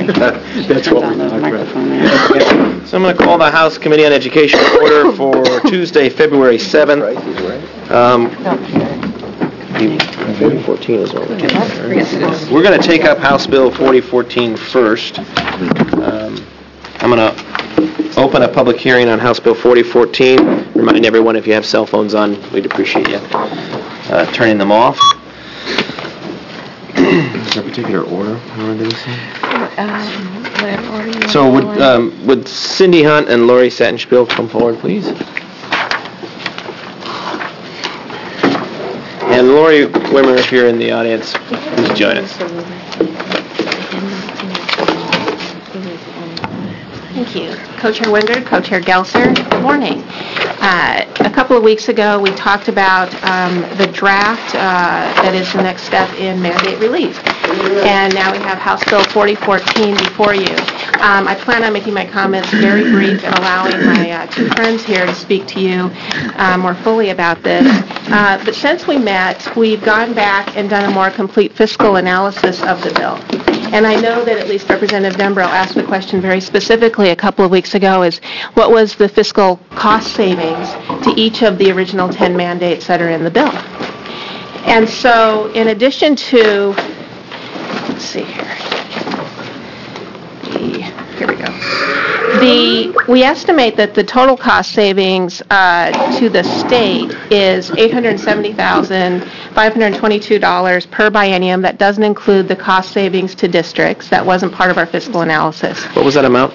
That's what we're talking about. So I'm going to call the House Committee on Education to order for Tuesday, February 7th. 4014 is what we're taking. We're going to take up House Bill 4014 first. I'm going to open a public hearing on House Bill 4014. Remind everyone, if you have cell phones on, we'd appreciate you turning them off. Is there a particular order you want to do this in? Whatever order you So would Cindy Hunt and Lori Sattenspiel come forward, please? And Lori Wimmer, if you're in the audience, please join us. Thank you. Co-Chair Wingard, Co-Chair Gelser, good morning. A couple of weeks ago, we talked about the draft that is the next step in mandate relief. And now we have House Bill 4014 before you. I plan on making my comments very brief and allowing my two friends here to speak to you more fully about this. But since we met, we've gone back and done a more complete fiscal analysis of the bill. And I know that at least Representative Dembrow asked the question very specifically a couple of weeks ago is what was the fiscal cost savings to each of the original 10 mandates that are in the bill. And so in addition to, let's see here. Here we go. We estimate that the total cost savings to the state is $870,522 per biennium. That doesn't include the cost savings to districts. That wasn't part of our fiscal analysis. What was that amount?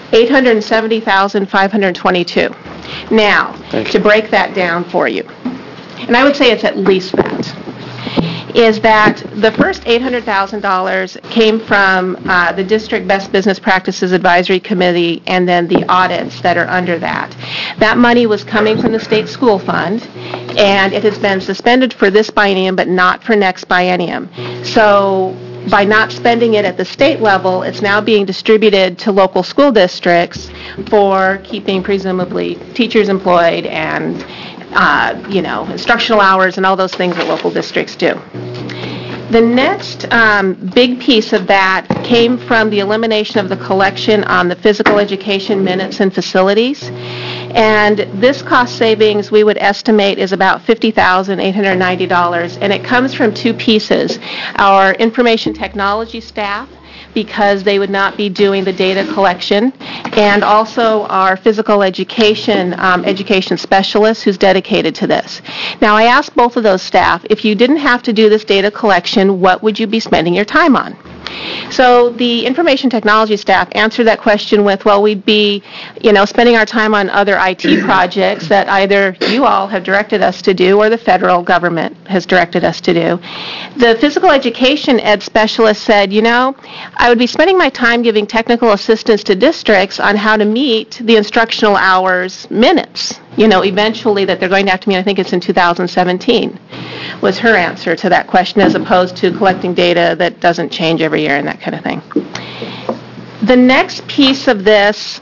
$870,522. Now, to break that down for you, and I would say it's at least that, is that the first $800,000 came from the District Best Business Practices Advisory Committee and then the audits that are under that. That money was coming from the state school fund, and it has been suspended for this biennium but not for next biennium. So by not spending it at the state level, it's now being distributed to local school districts for keeping presumably teachers employed and instructional hours and all those things that local districts do. The next big piece of that came from the elimination of the collection on the physical education minutes and facilities. And this cost savings we would estimate is about $50,890, and it comes from two pieces. Our information technology staff, because they would not be doing the data collection, and also our physical education specialist who's dedicated to this. Now, I asked both of those staff, if you didn't have to do this data collection, what would you be spending your time on? So the information technology staff answered that question with, well, we'd be, spending our time on other IT projects that either you all have directed us to do or the federal government has directed us to do. The physical education ed specialist said, I would be spending my time giving technical assistance to districts on how to meet the instructional hours minutes, eventually that they're going to have to meet, I think it's in 2017, was her answer to that question, as opposed to collecting data that doesn't change every year and that kind of thing. The next piece of this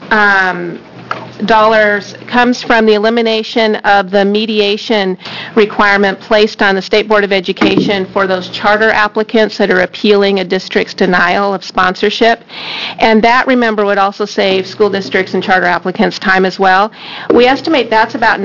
dollars comes from the elimination of the mediation requirement placed on the State Board of Education for those charter applicants that are appealing a district's denial of sponsorship. And that, remember, would also save school districts and charter applicants time as well. We estimate that's about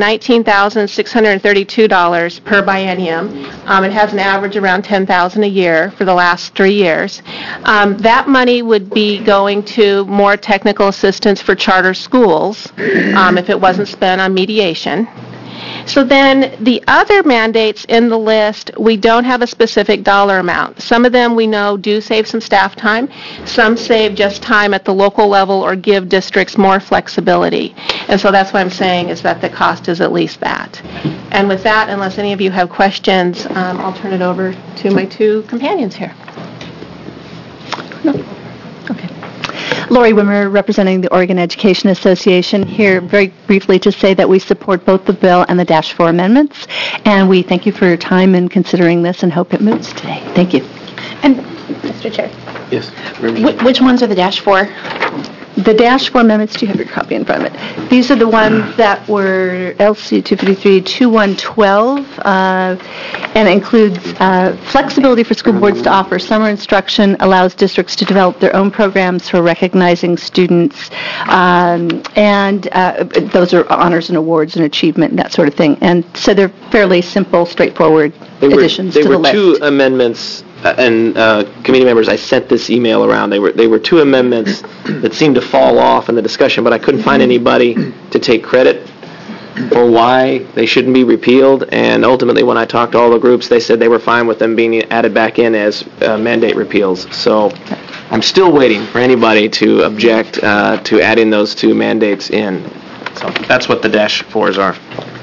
$19,632 per biennium. It has an average around $10,000 a year for the last 3 years. That money would be going to more technical assistance for charter schools if it wasn't spent on mediation. So then the other mandates in the list, we don't have a specific dollar amount. Some of them we know do save some staff time. Some save just time at the local level or give districts more flexibility. And so that's what I'm saying is that the cost is at least that. And with that, unless any of you have questions, I'll turn it over to my two companions here. No. Okay. Lori Wimmer, representing the Oregon Education Association, here very briefly to say that we support both the bill and the Dash 4 amendments, and we thank you for your time in considering this and hope it moves today. Thank you. And, Mr. Chair. Yes. Which ones are the Dash 4? The Dash 4 amendments, do you have your copy in front of it? These are the ones that were LC 253-2112, and it includes flexibility for school boards to offer summer instruction, allows districts to develop their own programs for recognizing students, and those are honors and awards and achievement and that sort of thing. And so they're fairly simple, straightforward additions to the list. There were two amendments. And committee members, I sent this email around. They were two amendments that seemed to fall off in the discussion, but I couldn't find anybody to take credit for why they shouldn't be repealed. And ultimately, when I talked to all the groups, they said they were fine with them being added back in as mandate repeals. So I'm still waiting for anybody to object to adding those two mandates in. So that's what the Dash 4s are.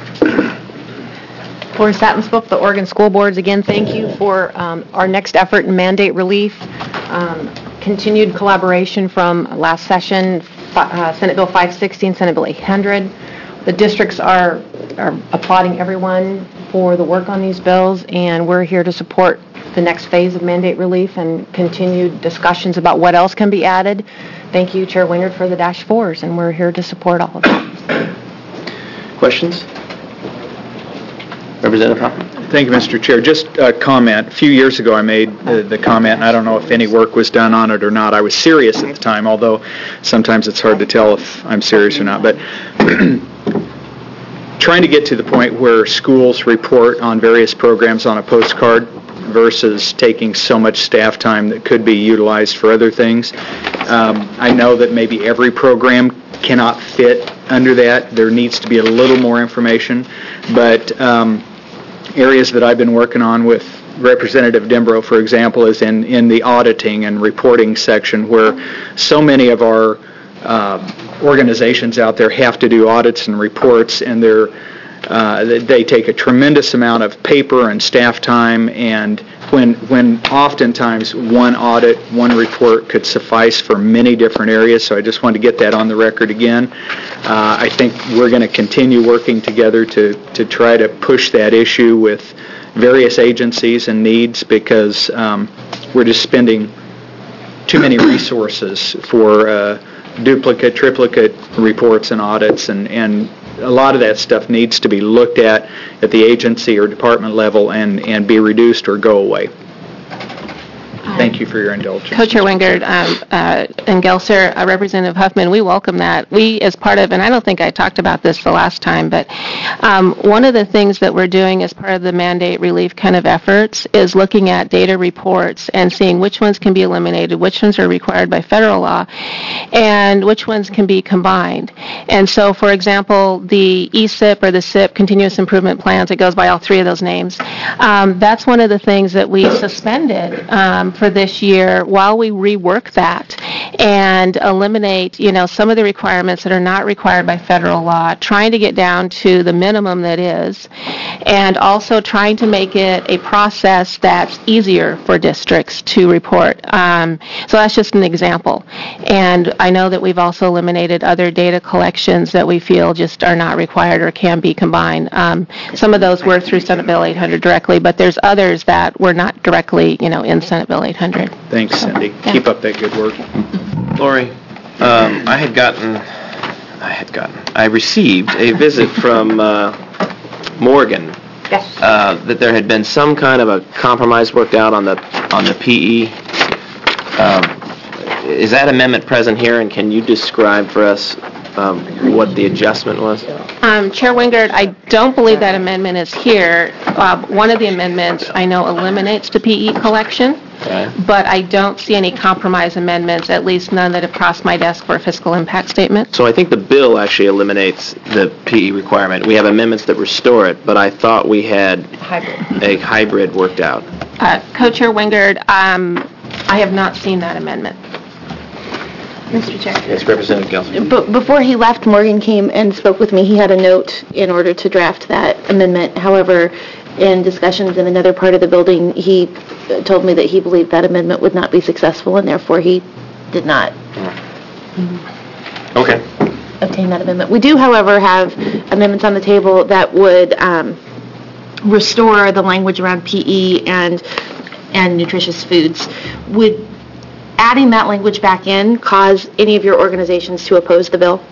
Lori Sattenspook, the Oregon School Boards, again, thank you for our next effort in mandate relief. Continued collaboration from last session, Senate Bill 560 and Senate Bill 800. The districts are applauding everyone for the work on these bills, and we're here to support the next phase of mandate relief and continued discussions about what else can be added. Thank you, Chair Wingard, for the Dash 4s, and we're here to support all of that. Questions? Representative Hoffman. Thank you, Mr. Chair. Just a comment. A few years ago, I made the comment, and I don't know if any work was done on it or not. I was serious at the time, although sometimes it's hard to tell if I'm serious or not. But trying to get to the point where schools report on various programs on a postcard versus taking so much staff time that could be utilized for other things. I know that maybe every program cannot fit under that. There needs to be a little more information, but areas that I've been working on with Representative Dembrow, for example, is in the auditing and reporting section, where so many of our organizations out there have to do audits and reports, and they take a tremendous amount of paper and staff time, and when oftentimes one audit, one report could suffice for many different areas. So I just wanted to get that on the record again. I think we're going to continue working together to try to push that issue with various agencies and needs, because we're just spending too many resources for duplicate, triplicate reports and audits, and a lot of that stuff needs to be looked at the agency or department level and be reduced or go away. Thank you for your indulgence. Co-Chair Wingard and Gelser, Representative Huffman, we welcome that. We, as part of, and I don't think I talked about this the last time, but one of the things that we're doing as part of the mandate relief kind of efforts is looking at data reports and seeing which ones can be eliminated, which ones are required by federal law, and which ones can be combined. And so, for example, the ESIP or the SIP, Continuous Improvement Plans, it goes by all three of those names, that's one of the things that we suspended for this year while we rework that and eliminate, some of the requirements that are not required by federal law, trying to get down to the minimum that is, and also trying to make it a process that's easier for districts to report. So that's just an example. And I know that we've also eliminated other data collections that we feel just are not required or can be combined. Some of those were through Senate Bill 800 directly, but there's others that were not directly, in Senate Bill 800. Thanks, Cindy. Yeah. Keep up that good work. Lori, I received a visit from Morgan. Yes. That there had been some kind of a compromise worked out on the PE. Is that amendment present here, and can you describe for us what the adjustment was? Chair Wingard, I don't believe that amendment is here. One of the amendments I know eliminates the PE collection. Okay. But I don't see any compromise amendments, at least none that have crossed my desk for a fiscal impact statement. So I think the bill actually eliminates the PE requirement. We have amendments that restore it, but I thought we had a hybrid worked out. Co-Chair Wingard, I have not seen that amendment. Mr. Chair. Yes, Representative Gelser. But before he left, Morgan came and spoke with me. He had a note in order to draft that amendment. However, in discussions in another part of the building, he told me that he believed that amendment would not be successful, and therefore he did not obtain that amendment. We do, however, have amendments on the table that would restore the language around PE and nutritious foods. Would adding that language back in cause any of your organizations to oppose the bill?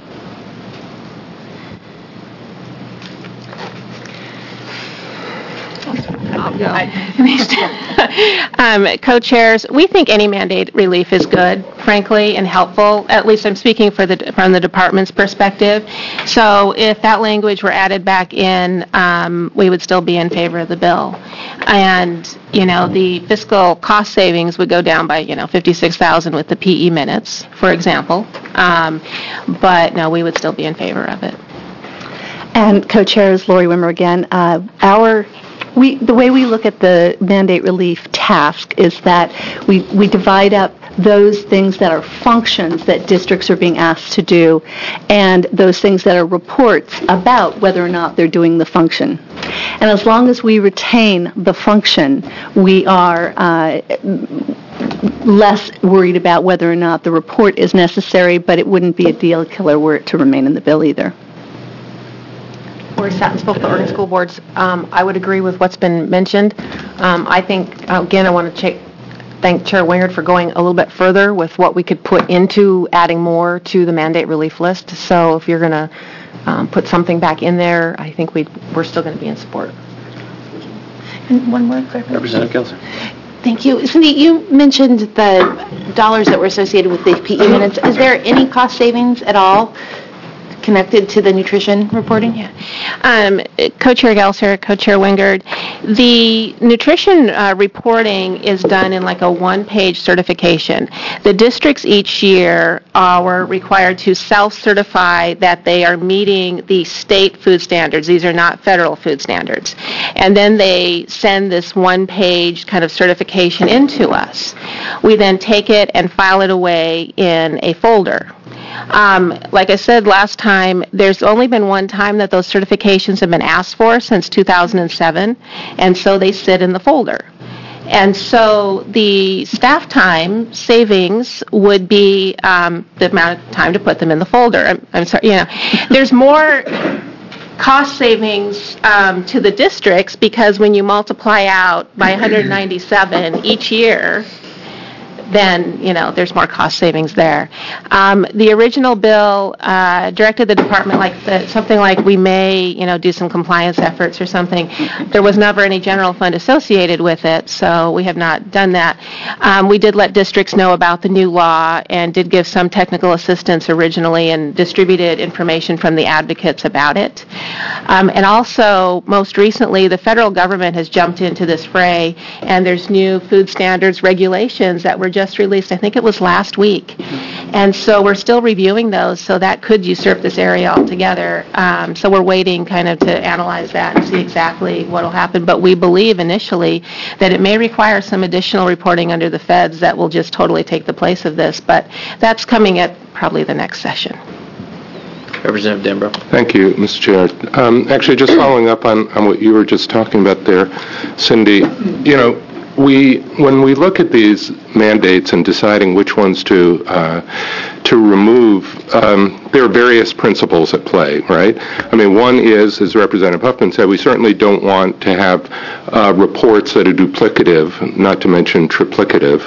Co-chairs, we think any mandate relief is good, frankly, and helpful. At least I'm speaking from the department's perspective. So if that language were added back in, we would still be in favor of the bill. And, the fiscal cost savings would go down by, $56,000 with the PE minutes, for example. But no, we would still be in favor of it. And co-chairs, Lori Wimmer again, the way we look at the mandate relief task is that we divide up those things that are functions that districts are being asked to do and those things that are reports about whether or not they're doing the function. And as long as we retain the function, we are less worried about whether or not the report is necessary, but it wouldn't be a deal killer were it to remain in the bill either. Lori Satin spoke to the Oregon School Boards. I would agree with what's been mentioned. I think, again, I want to thank Chair Wingard for going a little bit further with what we could put into adding more to the mandate relief list. So if you're going to put something back in there, I think we're still going to be in support. And one more clarification. Representative Gelser. Thank you. Cindy, you mentioned the dollars that were associated with the PE minutes. Is there any cost savings at all connected to the nutrition reporting? Yeah. Co-Chair Gelser, Co-Chair Wingard, the nutrition reporting is done in like a one-page certification. The districts each year are required to self-certify that they are meeting the state food standards. These are not federal food standards. And then they send this one-page kind of certification into us. We then take it and file it away in a folder. Like I said last time, there's only been one time that those certifications have been asked for since 2007, and so they sit in the folder. And so the staff time savings would be the amount of time to put them in the folder. I'm sorry, there's more cost savings to the districts because when you multiply out by 197 each year, then, there's more cost savings there. The original bill directed the department something like we may, do some compliance efforts or something. There was never any general fund associated with it, so we have not done that. We did let districts know about the new law and did give some technical assistance originally and distributed information from the advocates about it. And also, most recently, the federal government has jumped into this fray, and there's new food standards regulations that were just released, I think it was last week. And so we're still reviewing those, so that could usurp this area altogether. So we're waiting kind of to analyze that and see exactly what will happen. But we believe initially that it may require some additional reporting under the feds that will just totally take the place of this. But that's coming at probably the next session. Representative Denbrough. Thank you, Mr. Chair. Actually, just following up on what you were just talking about there, Cindy, when we look at these mandates and deciding which ones to remove, there are various principles at play, right? I mean, one is, as Representative Huffman said, we certainly don't want to have reports that are duplicative, not to mention triplicative,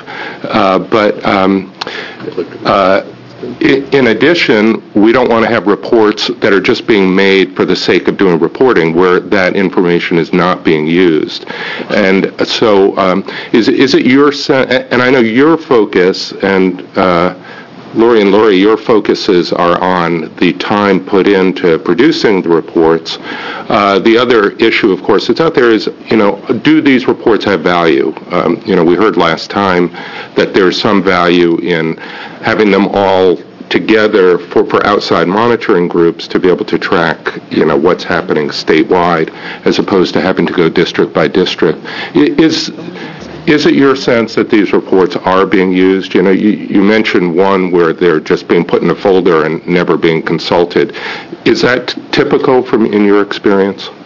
in addition, we don't want to have reports that are just being made for the sake of doing reporting where that information is not being used. And so is it your sense, and I know your focus, and Lori, your focuses are on the time put into producing the reports. The other issue, of course, that's out there is, do these reports have value? We heard last time that there's some value in having them all together for outside monitoring groups to be able to track, what's happening statewide as opposed to having to go district by district. Is it your sense that these reports are being used? You mentioned one where they're just being put in a folder and never being consulted. Is that typical in your experience?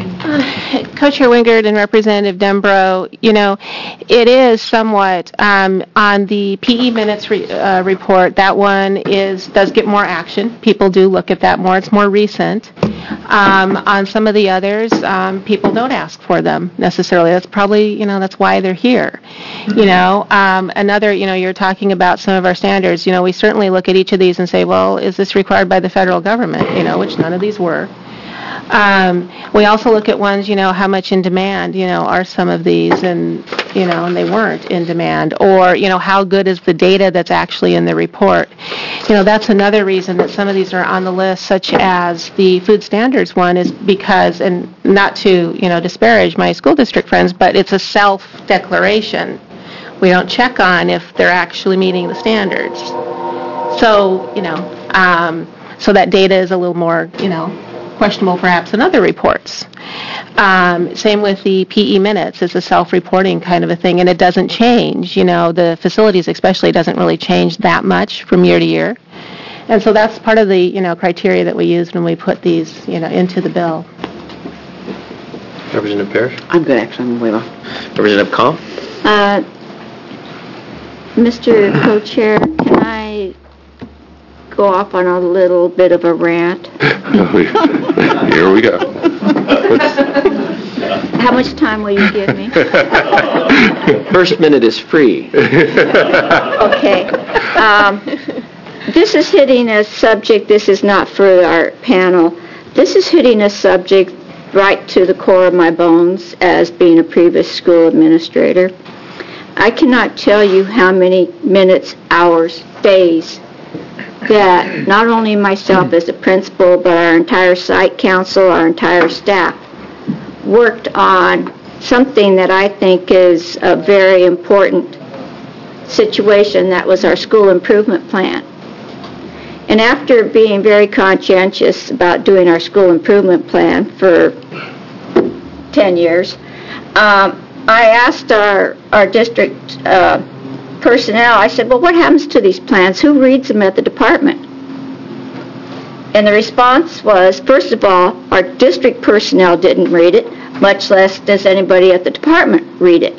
Co-Chair Wingard and Representative Dembro, it is somewhat, on the PE minutes report, that one does get more action. People do look at that more. It's more recent. On some of the others, people don't ask for them necessarily. That's probably, that's why they're here. Another, you're talking about some of our standards. We certainly look at each of these and say, well, is this required by the federal government? Which none of these were. We also look at ones, how much in demand, are some of these, and they weren't in demand, or, how good is the data that's actually in the report. That's another reason that some of these are on the list, such as the food standards one, is because, and not to, disparage my school district friends, but it's a self-declaration. We don't check on if they're actually meeting the standards. So, so that data is a little more, questionable perhaps than other reports. Same with the PE minutes. It's a self-reporting kind of a thing, and it doesn't change. The facilities especially doesn't really change that much from year to year. And so that's part of the, criteria that we use when we put these, into the bill. Representative Parrish? I'm good, actually. I'm way off. Representative Call? Mr. Co-Chair, can I go off on a little bit of a rant? Here we go. How much time will you give me? First minute is free. Okay. This is hitting a subject, this is not for our panel. This is hitting a subject right to the core of my bones as being a previous school administrator. I cannot tell you how many minutes, hours, days that not only myself as a principal, but our entire site council, our entire staff, worked on something that I think is a very important situation. That was our school improvement plan. And after being very conscientious about doing our school improvement plan for 10 years, I asked our district personnel, I said, well, what happens to these plans? Who reads them at the department? And the response was, first of all, our district personnel didn't read it, much less does anybody at the department read it.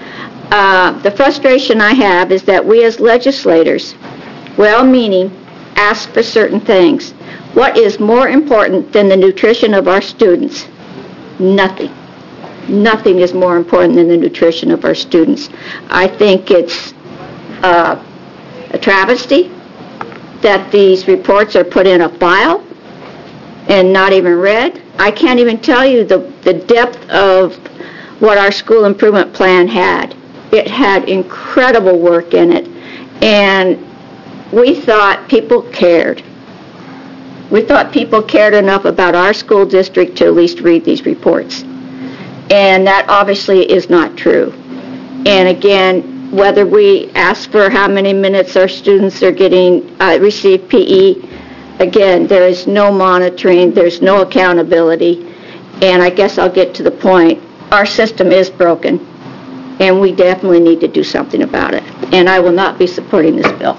The frustration I have is that we as legislators, well-meaning, ask for certain things. What is more important than the nutrition of our students? Nothing. Nothing is more important than the nutrition of our students. I think it's a travesty that these reports are put in a file and not even read. I can't even tell you the depth of what our school improvement plan had. It had incredible work in it, and we thought people cared. We thought people cared enough about our school district to at least read these reports. And that obviously is not true. And again, whether we ask for how many minutes our students are getting, receive PE, again, there is no monitoring, there's no accountability, and I guess I'll get to the point. Our system is broken, and we definitely need to do something about it. And I will not be supporting this bill.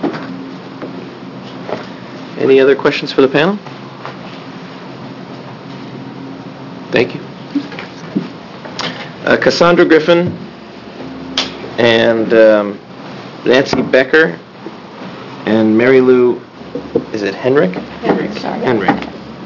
Any other questions for the panel? Thank you. Cassandra Griffin and Nancy Becker and Mary Lou, is it Henrik? Henrik, sorry. Henrik.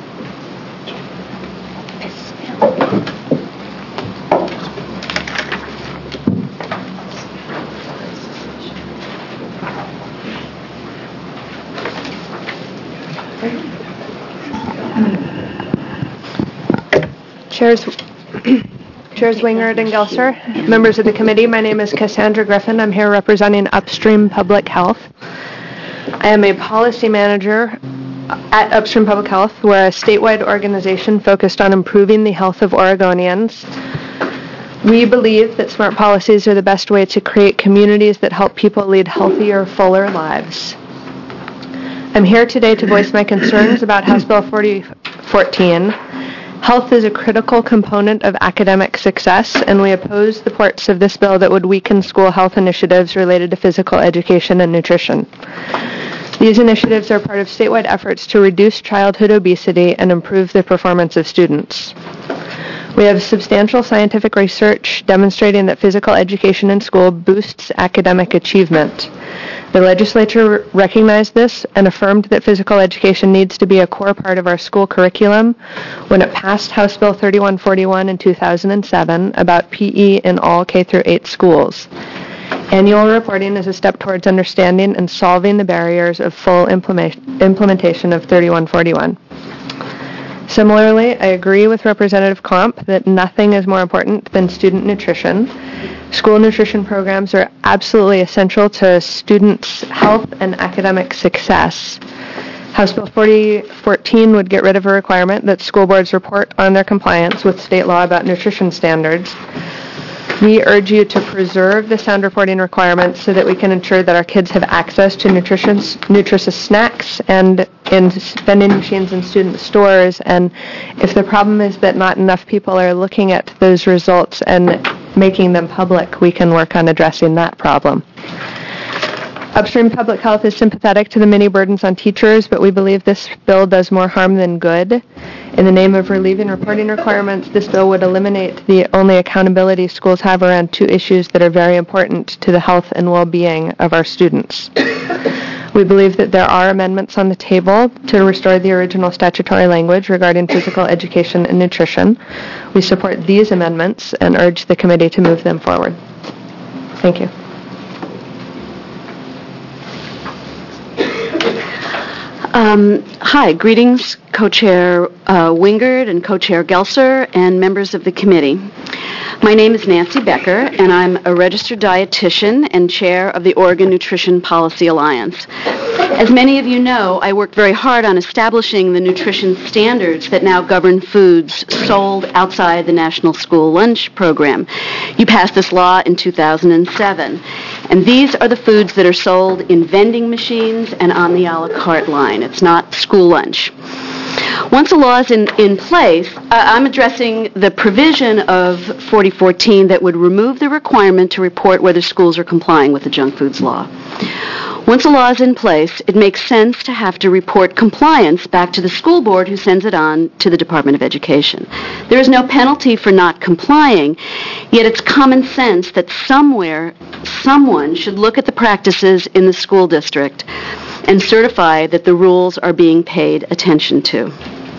Chairs Wingard and Gelser, members of the committee, my name is Cassandra Griffin. I'm here representing Upstream Public Health. I am a policy manager at Upstream Public Health. We're a statewide organization focused on improving the health of Oregonians. We believe that smart policies are the best way to create communities that help people lead healthier, fuller lives. I'm here today to voice my concerns about House Bill 4014. Health is a critical component of academic success, and we oppose the parts of this bill that would weaken school health initiatives related to physical education and nutrition. These initiatives are part of statewide efforts to reduce childhood obesity and improve the performance of students. We have substantial scientific research demonstrating that physical education in school boosts academic achievement. The legislature recognized this and affirmed that physical education needs to be a core part of our school curriculum when it passed House Bill 3141 in 2007 about PE in all K-8 schools. Annual reporting is a step towards understanding and solving the barriers of full implementation of 3141. Similarly, I agree with Representative Klomp that nothing is more important than student nutrition. School nutrition programs are absolutely essential to students' health and academic success. House Bill 4014 would get rid of a requirement that school boards report on their compliance with state law about nutrition standards. We urge you to preserve the sound reporting requirements so that we can ensure that our kids have access to nutritious snacks and in vending machines in student stores. And if the problem is that not enough people are looking at those results and making them public, we can work on addressing that problem. Upstream Public Health is sympathetic to the many burdens on teachers, but we believe this bill does more harm than good. In the name of relieving reporting requirements, this bill would eliminate the only accountability schools have around two issues that are very important to the health and well-being of our students. We believe that there are amendments on the table to restore the original statutory language regarding physical education and nutrition. We support these amendments and urge the committee to move them forward. Thank you. Hi, greetings, Co-Chair Wingard and Co-Chair Gelser and members of the committee. My name is Nancy Becker, and I'm a registered dietitian and chair of the Oregon Nutrition Policy Alliance. As many of you know, I worked very hard on establishing the nutrition standards that now govern foods sold outside the National School Lunch Program. You passed this law in 2007, and these are the foods that are sold in vending machines and on the a la carte line. It's not school lunch. Once a law is in place, I'm addressing the provision of 4014 that would remove the requirement to report whether schools are complying with the junk foods law. Once a law is in place, it makes sense to have to report compliance back to the school board who sends it on to the Department of Education. There is no penalty for not complying, yet it's common sense that somewhere, someone should look at the practices in the school district and certify that the rules are being paid attention to.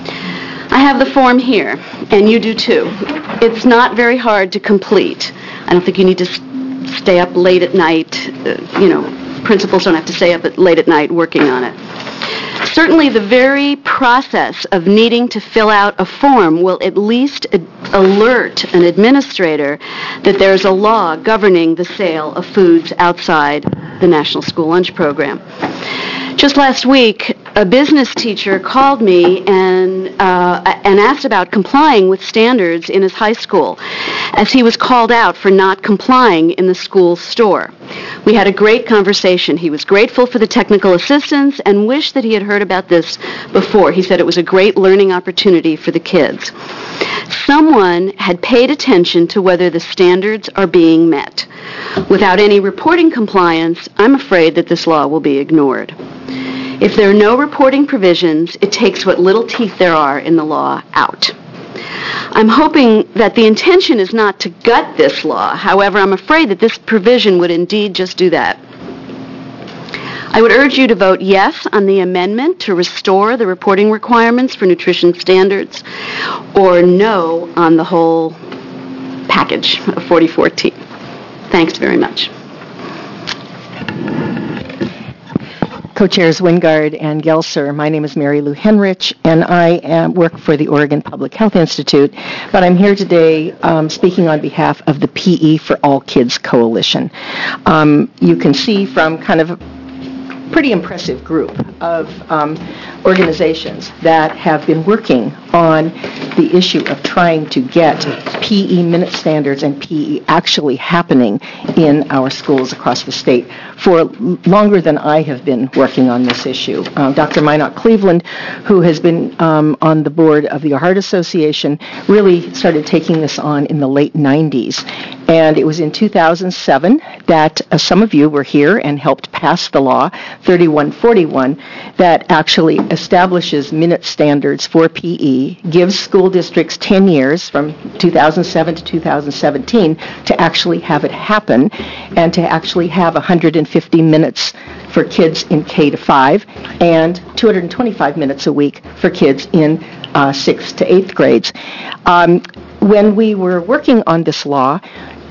I have the form here, and you do too. It's not very hard to complete. I don't think you need to stay up late at night. Principals don't have to stay up late at night working on it. Certainly, the very process of needing to fill out a form will at least alert an administrator that there's a law governing the sale of foods outside the National School Lunch Program. Just last week, a business teacher called me and asked about complying with standards in his high school, as he was called out for not complying in the school store. We had a great conversation. He was grateful for the technical assistance and wished that he had heard about this before. He said it was a great learning opportunity for the kids. Someone had paid attention to whether the standards are being met. Without any reporting compliance, I'm afraid that this law will be ignored. If there are no reporting provisions, it takes what little teeth there are in the law out. I'm hoping that the intention is not to gut this law. However, I'm afraid that this provision would indeed just do that. I would urge you to vote yes on the amendment to restore the reporting requirements for nutrition standards, or no on the whole package of 4014. Thanks very much. Co-Chairs Wingard and Gelser. My name is Mary Lou Henrich, and I work for the Oregon Public Health Institute, but I'm here today speaking on behalf of the PE for All Kids Coalition. You can see from kind of a pretty impressive group of organizations that have been working on the issue of trying to get PE minute standards and PE actually happening in our schools across the state for longer than I have been working on this issue. Dr. Minot Cleveland, who has been on the board of the Heart Association, really started taking this on in the late 90s. And it was in 2007 that some of you were here and helped pass the law, 3141, that actually establishes minute standards for PE, gives school districts 10 years from 2007 to 2017 to actually have it happen and to actually have 150 minutes for kids in K to 5 and 225 minutes a week for kids in 6th to 8th grades. When we were working on this law,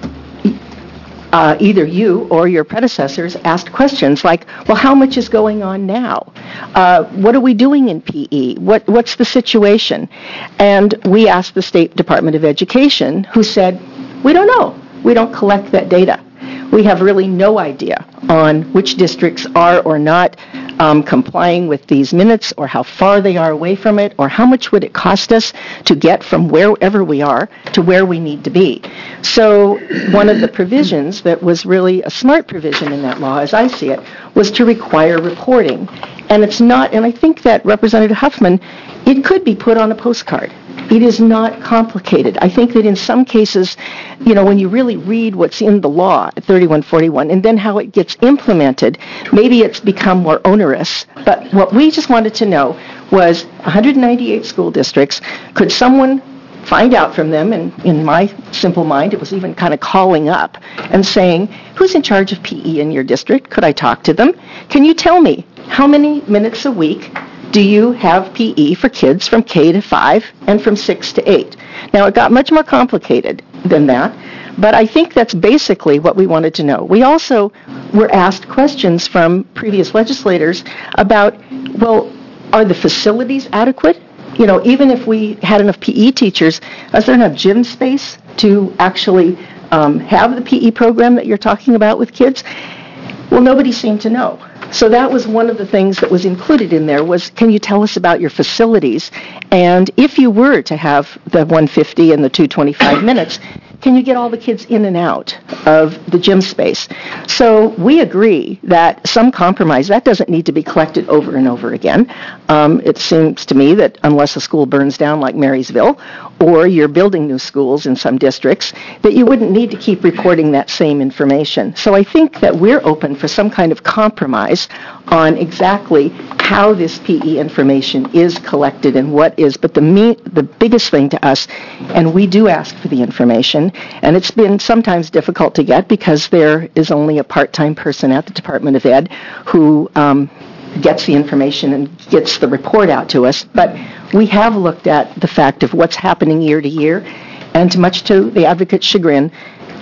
either you or your predecessors asked questions like, well, how much is going on now? What are we doing in PE? What's the situation? And we asked the State Department of Education, who said, we don't know. We don't collect that data. We have really no idea on which districts are or not complying with these minutes, or how far they are away from it, or how much would it cost us to get from wherever we are to where we need to be. So one of the provisions that was really a smart provision in that law, as I see it, was to require reporting. And it's not, and I think that Representative Huffman, it could be put on a postcard. It is not complicated. I think that in some cases, when you really read what's in the law, 3141, and then how it gets implemented, maybe it's become more onerous. But what we just wanted to know was 198 school districts, could someone find out from them, and in my simple mind, it was even kind of calling up and saying, who's in charge of PE in your district? Could I talk to them? Can you tell me how many minutes a week do you have PE for kids from K to 5 and from 6 to 8? Now, it got much more complicated than that, but I think that's basically what we wanted to know. We also were asked questions from previous legislators about, well, are the facilities adequate? Even if we had enough PE teachers, is there enough gym space to actually have the PE program that you're talking about with kids? Well, nobody seemed to know. So that was one of the things that was included in there was, can you tell us about your facilities? And if you were to have the 150 and the 225 minutes, can you get all the kids in and out of the gym space? So we agree that some compromise, that doesn't need to be collected over and over again. It seems to me that unless a school burns down like Marysville, or you're building new schools in some districts, that you wouldn't need to keep reporting that same information. So I think that we're open for some kind of compromise on exactly how this PE information is collected and what is, but the biggest thing to us, and we do ask for the information, and it's been sometimes difficult to get because there is only a part-time person at the Department of Ed who gets the information and gets the report out to us, but we have looked at the fact of what's happening year to year, and much to the advocate's chagrin,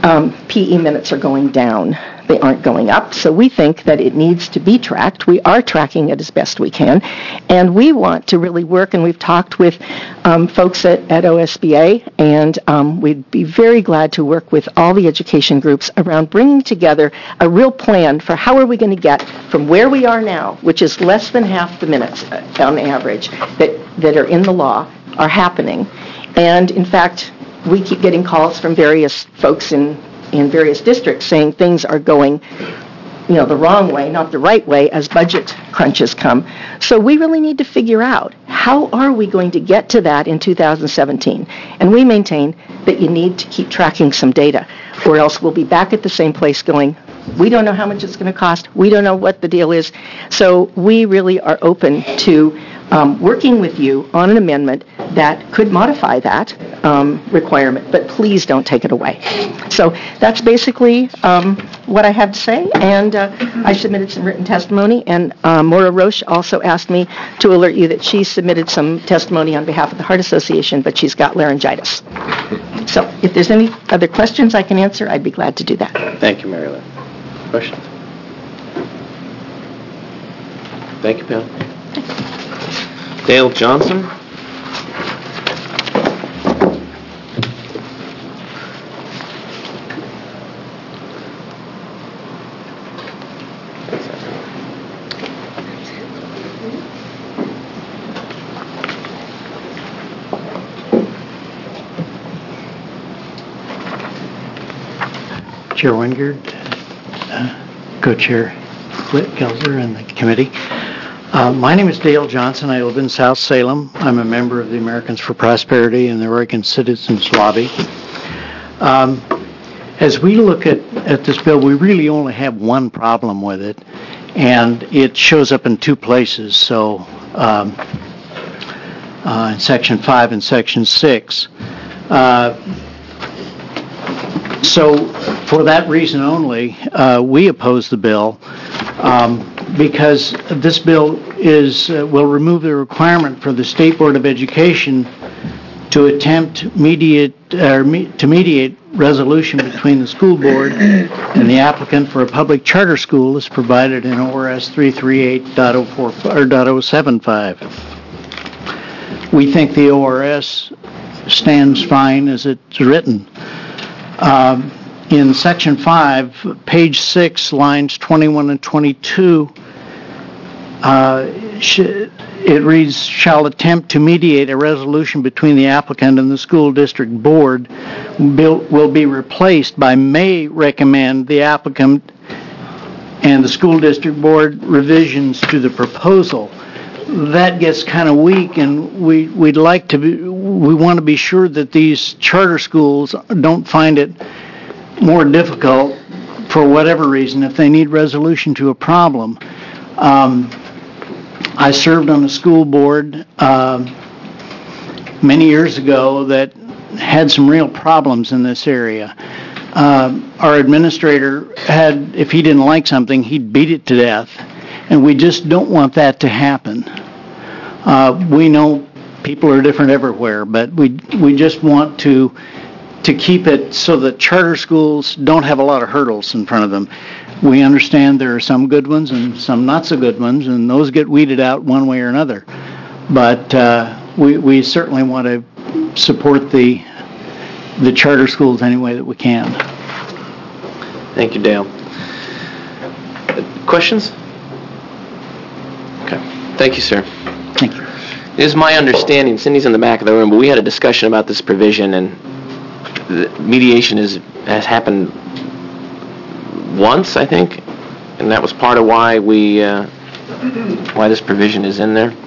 PE minutes are going down. They aren't going up, so we think that it needs to be tracked. We are tracking it as best we can, and we want to really work, and we've talked with folks at OSBA, and we'd be very glad to work with all the education groups around bringing together a real plan for how are we going to get from where we are now, which is less than half the minutes on average that are in the law, are happening. And in fact, we keep getting calls from various folks in various districts saying things are going, the wrong way, not the right way, as budget crunches come. So we really need to figure out how are we going to get to that in 2017. And we maintain that you need to keep tracking some data, or else we'll be back at the same place going, we don't know how much it's going to cost, we don't know what the deal is. So we really are open to working with you on an amendment that could modify that requirement, but please don't take it away. So that's basically what I have to say, and I submitted some written testimony, and Maura Roche also asked me to alert you that she submitted some testimony on behalf of the Heart Association, but she's got laryngitis. So if there's any other questions I can answer, I'd be glad to do that. Thank you, Mary Lou. Questions? Thank you, Pam. Dale Johnson. Chair Wingard, Co-Chair Gelser, and the committee. My name is Dale Johnson. I live in South Salem. I'm a member of the Americans for Prosperity and the Oregon Citizens Lobby. As we look at this bill, we really only have one problem with it, and it shows up in two places. So in Section 5 and Section 6. So for that reason only, we oppose the bill because this bill will remove the requirement for the State Board of Education to attempt to mediate resolution between the school board and the applicant for a public charter school as provided in ORS 338.075. We think the ORS stands fine as it's written. In Section 5, page 6, lines 21 and 22, it reads, shall attempt to mediate a resolution between the applicant and the school district board will be replaced by may recommend the applicant and the school district board revisions to the proposal. That gets kind of weak, and we want to be sure that these charter schools don't find it more difficult for whatever reason if they need resolution to a problem. I served on a school board many years ago that had some real problems in this area. Our administrator if he didn't like something, he'd beat it to death, and we just don't want that to happen. We know people are different everywhere, but we just want to keep it so that charter schools don't have a lot of hurdles in front of them. We understand there are some good ones and some not so good ones, and those get weeded out one way or another. But we certainly want to support the charter schools any way that we can. Thank you, Dale. Questions? Okay. Thank you, sir. Thank you. It is my understanding, Cindy's in the back of the room, but we had a discussion about this provision, and the mediation has happened once, I think, and that was part of why why this provision is in there.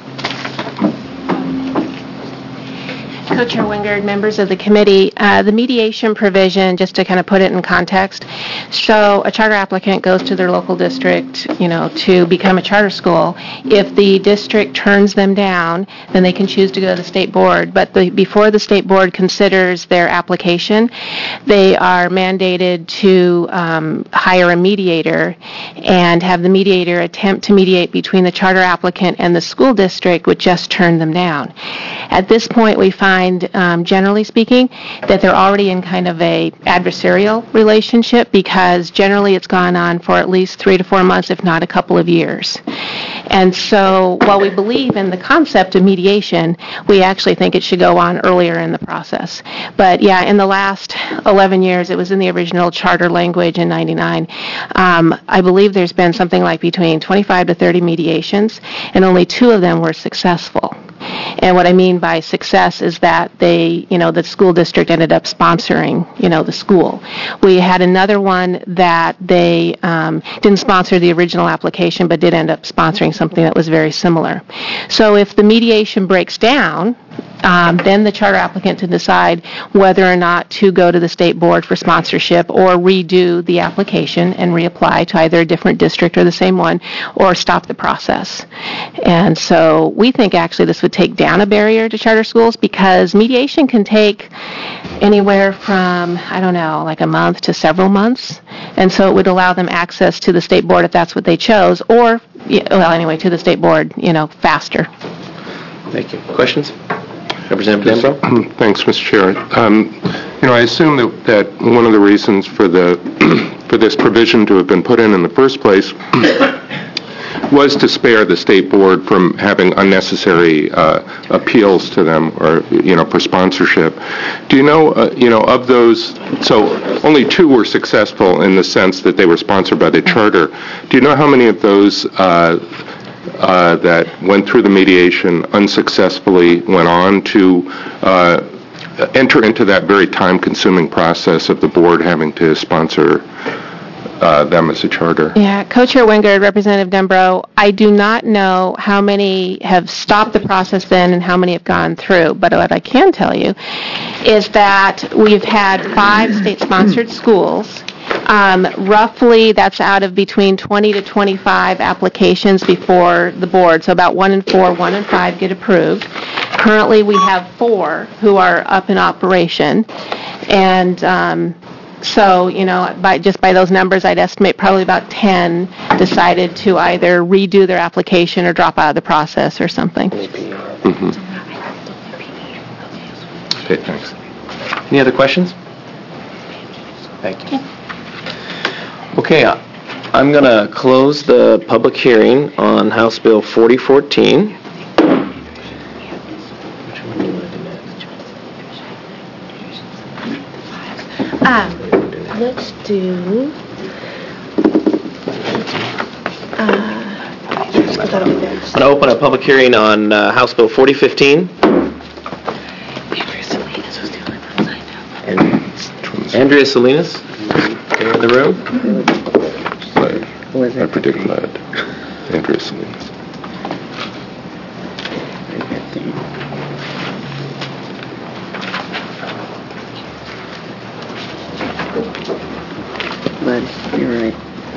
Co-Chair Wingard, members of the committee, the mediation provision, just to kind of put it in context, so a charter applicant goes to their local district, to become a charter school. If the district turns them down, then they can choose to go to the state board. But before the state board considers their application, they are mandated to hire a mediator and have the mediator attempt to mediate between the charter applicant and the school district, which just turned them down. At this point, we find, generally speaking, that they're already in kind of a adversarial relationship because generally it's gone on for at least 3 to 4 months, if not a couple of years. And so while we believe in the concept of mediation, we actually think it should go on earlier in the process. But yeah, in the last 11 years, it was in the original charter language in 99. I believe there's been something like between 25 to 30 mediations, and only 2 of them were successful. And what I mean by success is that the school district ended up sponsoring, the school. We had another one that they didn't sponsor the original application, but did end up sponsoring something that was very similar. So if the mediation breaks down, then the charter applicant can decide whether or not to go to the state board for sponsorship or redo the application and reapply to either a different district or the same one, or stop the process. And so we think actually this would take down a barrier to charter schools because mediation can take anywhere from, like a month to several months. And so it would allow them access to the state board if that's what they chose, or, to the state board, faster. Thank you. Questions? Representative Denbrough? Thanks, Mr. Chair. I assume that one of the reasons for this provision to have been put in the first place was to spare the state board from having unnecessary appeals to them or, for sponsorship. Do you know, of those, so only 2 were successful in the sense that they were sponsored by the charter. Do you know how many of those that went through the mediation unsuccessfully went on to enter into that very time-consuming process of the board having to sponsor them as a charter. Yeah, Co-Chair Wingard, Representative Dembro, I do not know how many have stopped the process then and how many have gone through, but what I can tell you is that we've had 5 state-sponsored schools. Roughly, that's out of between 20 to 25 applications before the board, so about 1 in 4, 1 in 5 get approved. Currently, we have 4 who are up in operation, and so, by those numbers, I'd estimate probably about 10 decided to either redo their application or drop out of the process or something. Mm-hmm. Okay, thanks. Any other questions? Thank you. Okay, I'm going to close the public hearing on House Bill 4014. Let's do... I'm going to open a public hearing on House Bill 4015. Andrea Salinas, are in the room? I predict lead. Andrea Salinas. Lead, you're right.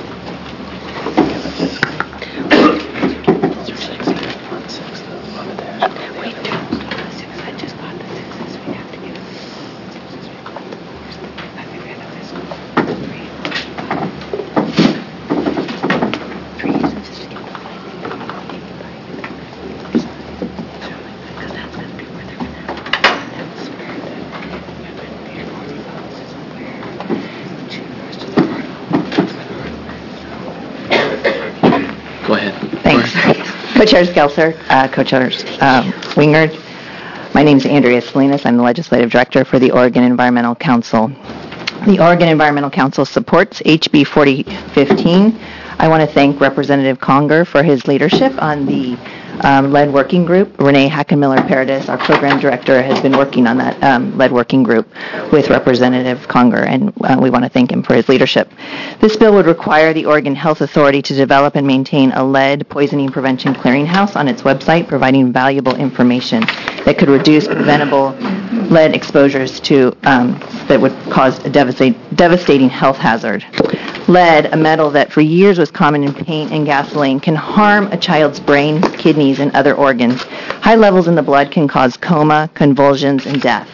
Go ahead. Thanks. Co-Chairs Gelser, Co-Chairs Wingard. My name is Andrea Salinas. I'm the Legislative Director for the Oregon Environmental Council. The Oregon Environmental Council supports HB 4015. I want to thank Representative Conger for his leadership on the lead working group. Renee Hackenmiller-Paradis, our program director, has been working on that lead working group with Representative Conger, and we want to thank him for his leadership. This bill would require the Oregon Health Authority to develop and maintain a lead poisoning prevention clearinghouse on its website, providing valuable information that could reduce preventable lead exposures to that would cause a devastating health hazard. Lead, a metal that for years was common in paint and gasoline, can harm a child's brain, kidneys, and other organs. High levels in the blood can cause coma, convulsions, and death.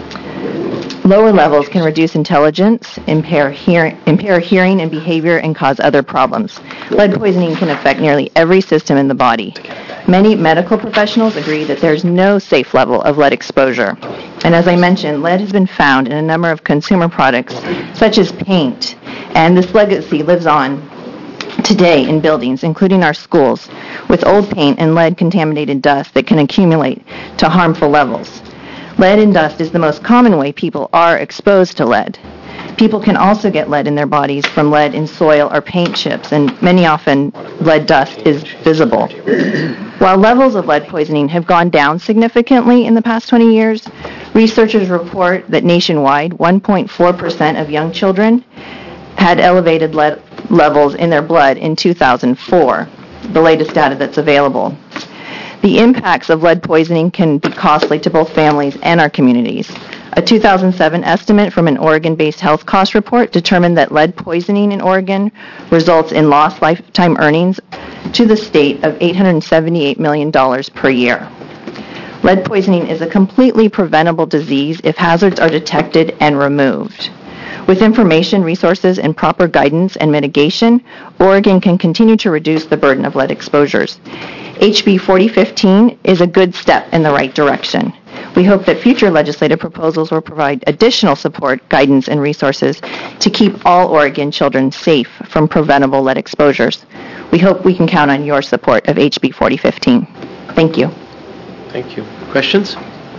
Lower levels can reduce intelligence, impair hearing and behavior, and cause other problems. Lead poisoning can affect nearly every system in the body. Many medical professionals agree that there's no safe level of lead exposure. And as I mentioned, lead has been found in a number of consumer products, such as paint, and this legacy lives on today in buildings, including our schools, with old paint and lead-contaminated dust that can accumulate to harmful levels. Lead in dust is the most common way people are exposed to lead. People can also get lead in their bodies from lead in soil or paint chips, and many often lead dust is visible. While levels of lead poisoning have gone down significantly in the past 20 years, researchers report that nationwide, 1.4% of young children had elevated lead levels in their blood in 2004, the latest data that's available. The impacts of lead poisoning can be costly to both families and our communities. A 2007 estimate from an Oregon-based health cost report determined that lead poisoning in Oregon results in lost lifetime earnings to the state of $878 million per year. Lead poisoning is a completely preventable disease if hazards are detected and removed. With information, resources, and proper guidance and mitigation, Oregon can continue to reduce the burden of lead exposures. HB 4015 is a good step in the right direction. We hope that future legislative proposals will provide additional support, guidance, and resources to keep all Oregon children safe from preventable lead exposures. We hope we can count on your support of HB 4015. Thank you. Thank you. Questions?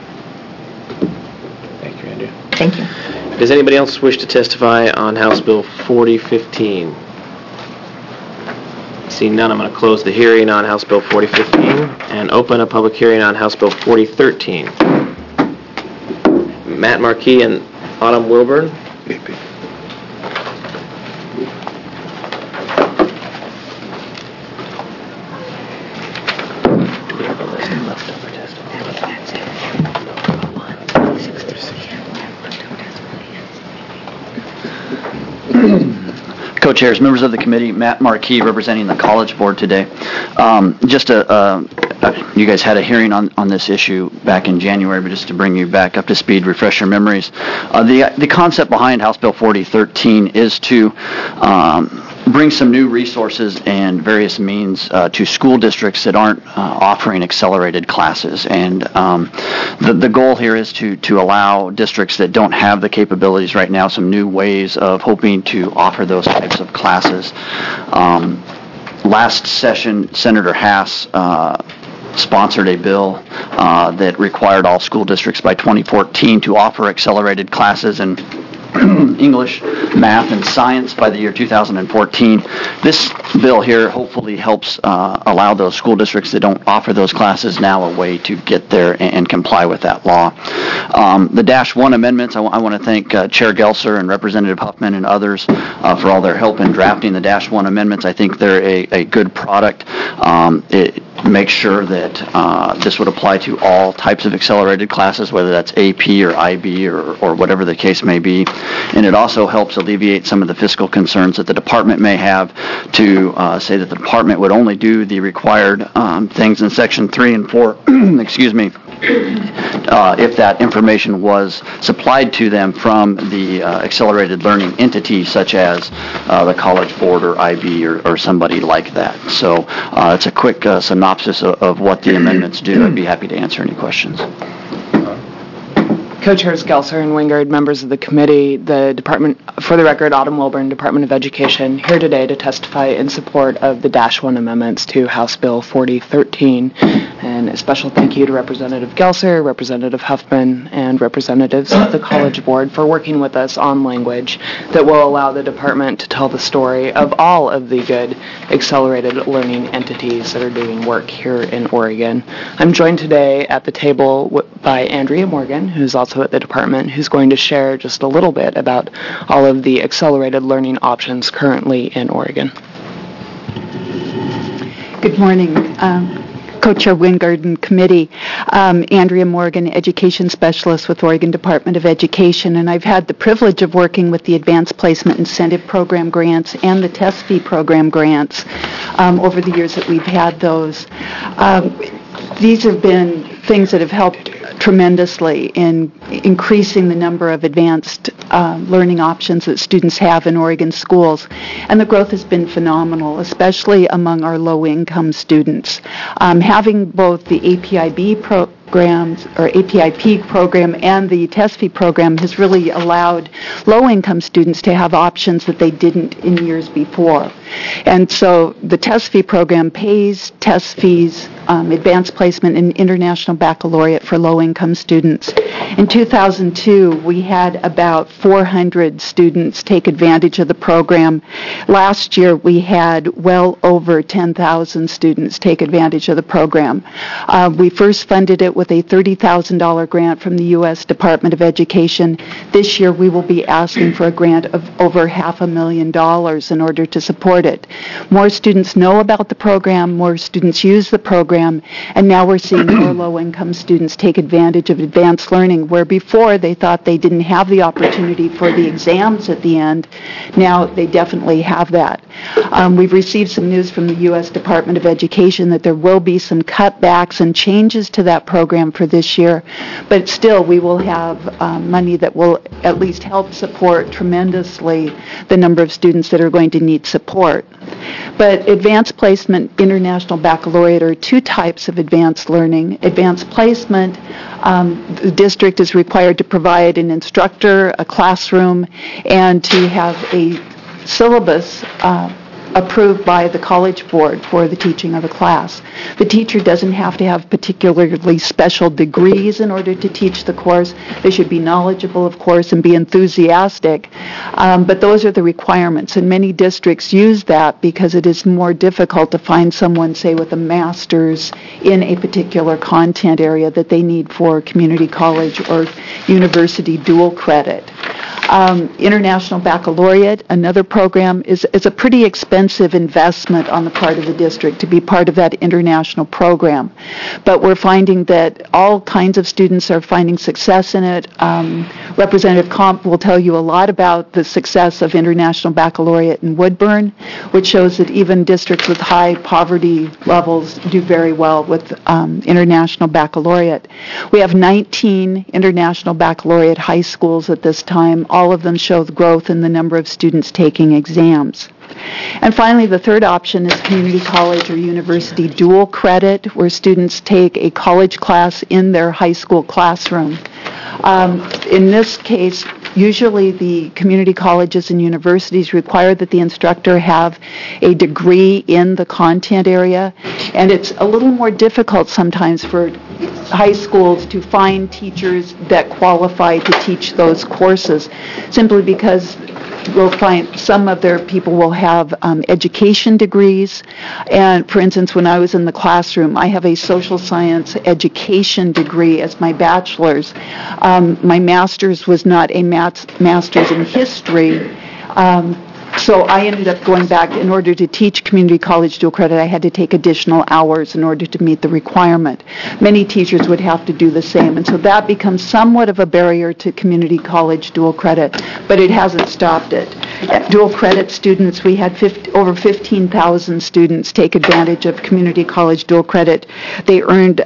Thank you, Andrea. Thank you. Does anybody else wish to testify on House Bill 4015? Seeing none, I'm going to close the hearing on House Bill 4015 and open a public hearing on House Bill 4013. Matt Markey and Autumn Wilburn. Co-chairs, members of the committee, Matt Marquis representing the College Board today. You guys had a hearing on this issue back in January, but just to bring you back up to speed, refresh your memories. The concept behind House Bill 4013 is to bring some new resources and various means to school districts that aren't offering accelerated classes. And the goal here is to allow districts that don't have the capabilities right now some new ways of hoping to offer those types of classes. Last session, Senator Hass sponsored a bill that required all school districts by 2014 to offer accelerated classes in English, math, and science by the year 2014. This bill here hopefully helps allow those school districts that don't offer those classes now a way to get there and comply with that law. The -1 amendments, I want to thank Chair Gelser and Representative Huffman and others for all their help in drafting the -1 amendments. I think they're a good product. It makes sure that this would apply to all types of accelerated classes, whether that's AP or IB or whatever the case may be. And it also helps alleviate some of the fiscal concerns that the department may have to say that the department would only do the required things in Section 3 and 4, excuse me, if that information was supplied to them from the accelerated learning entity, such as the College Board or IB or somebody like that. So it's a quick synopsis of what the amendments do. I'd be happy to answer any questions. Co-chairs Gelser and Wingard, members of the committee, the department, for the record, Autumn Wilburn, Department of Education, here today to testify in support of the -1 amendments to House Bill 4013. And a special thank you to Representative Gelser, Representative Huffman, and representatives of the College Board for working with us on language that will allow the department to tell the story of all of the good accelerated learning entities that are doing work here in Oregon. I'm joined today at the table by Andrea Morgan, who's also at the department, who's going to share just a little bit about all of the accelerated learning options currently in Oregon. Good morning. Co-Chair Wingard and Committee, Andrea Morgan, Education Specialist with Oregon Department of Education, and I've had the privilege of working with the Advanced Placement Incentive Program grants and the Test Fee Program grants over the years that we've had those. These have been things that have helped tremendously in increasing the number of advanced learning options that students have in Oregon schools. And the growth has been phenomenal, especially among our low-income students. Having both the APIB programs or APIP program and the Test Fee program has really allowed low-income students to have options that they didn't in years before. And so the Test Fee program pays test fees, advanced placement, and international baccalaureate for low-income students. In 2002, we had about 400 students take advantage of the program. Last year, we had well over 10,000 students take advantage of the program. We first funded it with a $30,000 grant from the U.S. Department of Education. This year, we will be asking for a grant of over $500,000 in order to support it. More students know about the program, more students use the program, and now we're seeing more low-income students take advantage of advanced learning, where before they thought they didn't have the opportunity for the exams at the end. Now they definitely have that. We've received some news from the U.S. Department of Education that there will be some cutbacks and changes to that program for this year, but still we will have money that will at least help support tremendously the number of students that are going to need support. But advanced placement, international baccalaureate are two types of advanced learning. Advanced placement, the district is required to provide an instructor, a classroom, and to have a syllabus approved by the College Board for the teaching of a class. The teacher doesn't have to have particularly special degrees in order to teach the course. They should be knowledgeable, of course, and be enthusiastic. But those are the requirements, and many districts use that because it is more difficult to find someone, say, with a master's in a particular content area that they need for community college or university dual credit. International Baccalaureate, another program, is a pretty expensive investment on the part of the district to be part of that international program. But we're finding that all kinds of students are finding success in it. Representative Comp will tell you a lot about the success of International Baccalaureate in Woodburn, which shows that even districts with high poverty levels do very well with International Baccalaureate. We have 19 International Baccalaureate high schools at this time. All of them show growth in the number of students taking exams. And finally, the third option is community college or university dual credit, where students take a college class in their high school classroom. In this case, usually the community colleges and universities require that the instructor have a degree in the content area, and it's a little more difficult sometimes for high schools to find teachers that qualify to teach those courses, simply because we'll find some of their people will have education degrees. And for instance, when I was in the classroom, I have a social science education degree as my bachelor's. My master's was not a master's in history. So I ended up going back. In order to teach community college dual credit, I had to take additional hours in order to meet the requirement. Many teachers would have to do the same, and so that becomes somewhat of a barrier to community college dual credit, but it hasn't stopped it. At dual credit students, we had over 15,000 students take advantage of community college dual credit. They earned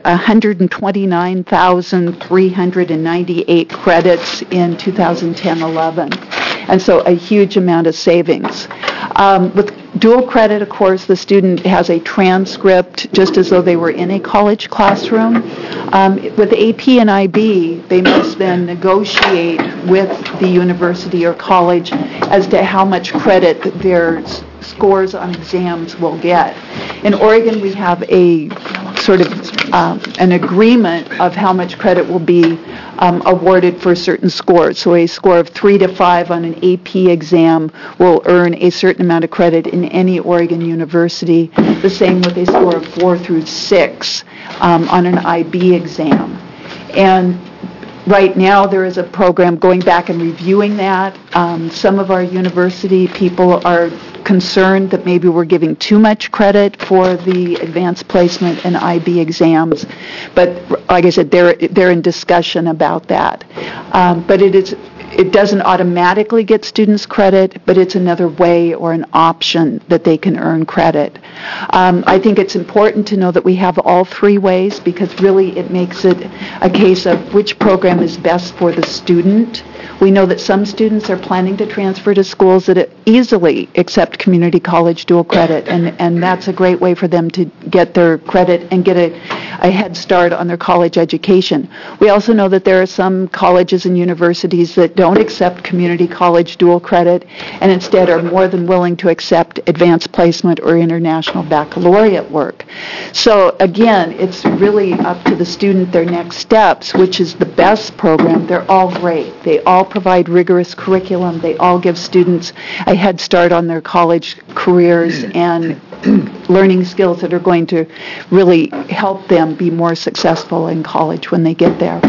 129,398 credits in 2010-11. And so a huge amount of savings. With dual credit, of course, the student has a transcript just as though they were in a college classroom. With AP and IB, they must then negotiate with the university or college as to how much credit their scores on exams will get. In Oregon, we have a sort of an agreement of how much credit will be awarded for certain scores. So a score of 3 to 5 on an AP exam will earn a certain amount of credit in any Oregon university. The same with a score of 4 through 6 on an IB exam. And right now there is a program going back and reviewing that. Some of our university people are concerned that maybe we're giving too much credit for the advanced placement and IB exams. But like I said, they're in discussion about that. But it doesn't automatically get students credit, but it's another way or an option that they can earn credit. I think it's important to know that we have all three ways, because really it makes it a case of which program is best for the student. We know that some students are planning to transfer to schools that easily accept community college dual credit, and that's a great way for them to get their credit and get a head start on their college education. We also know that there are some colleges and universities that don't accept community college dual credit and instead are more than willing to accept advanced placement or international baccalaureate work. So again, it's really up to the student their next steps, which is the best program. They're all great. They all provide rigorous curriculum. They all give students a head start on their college careers and learning skills that are going to really help them be more successful in college when they get there.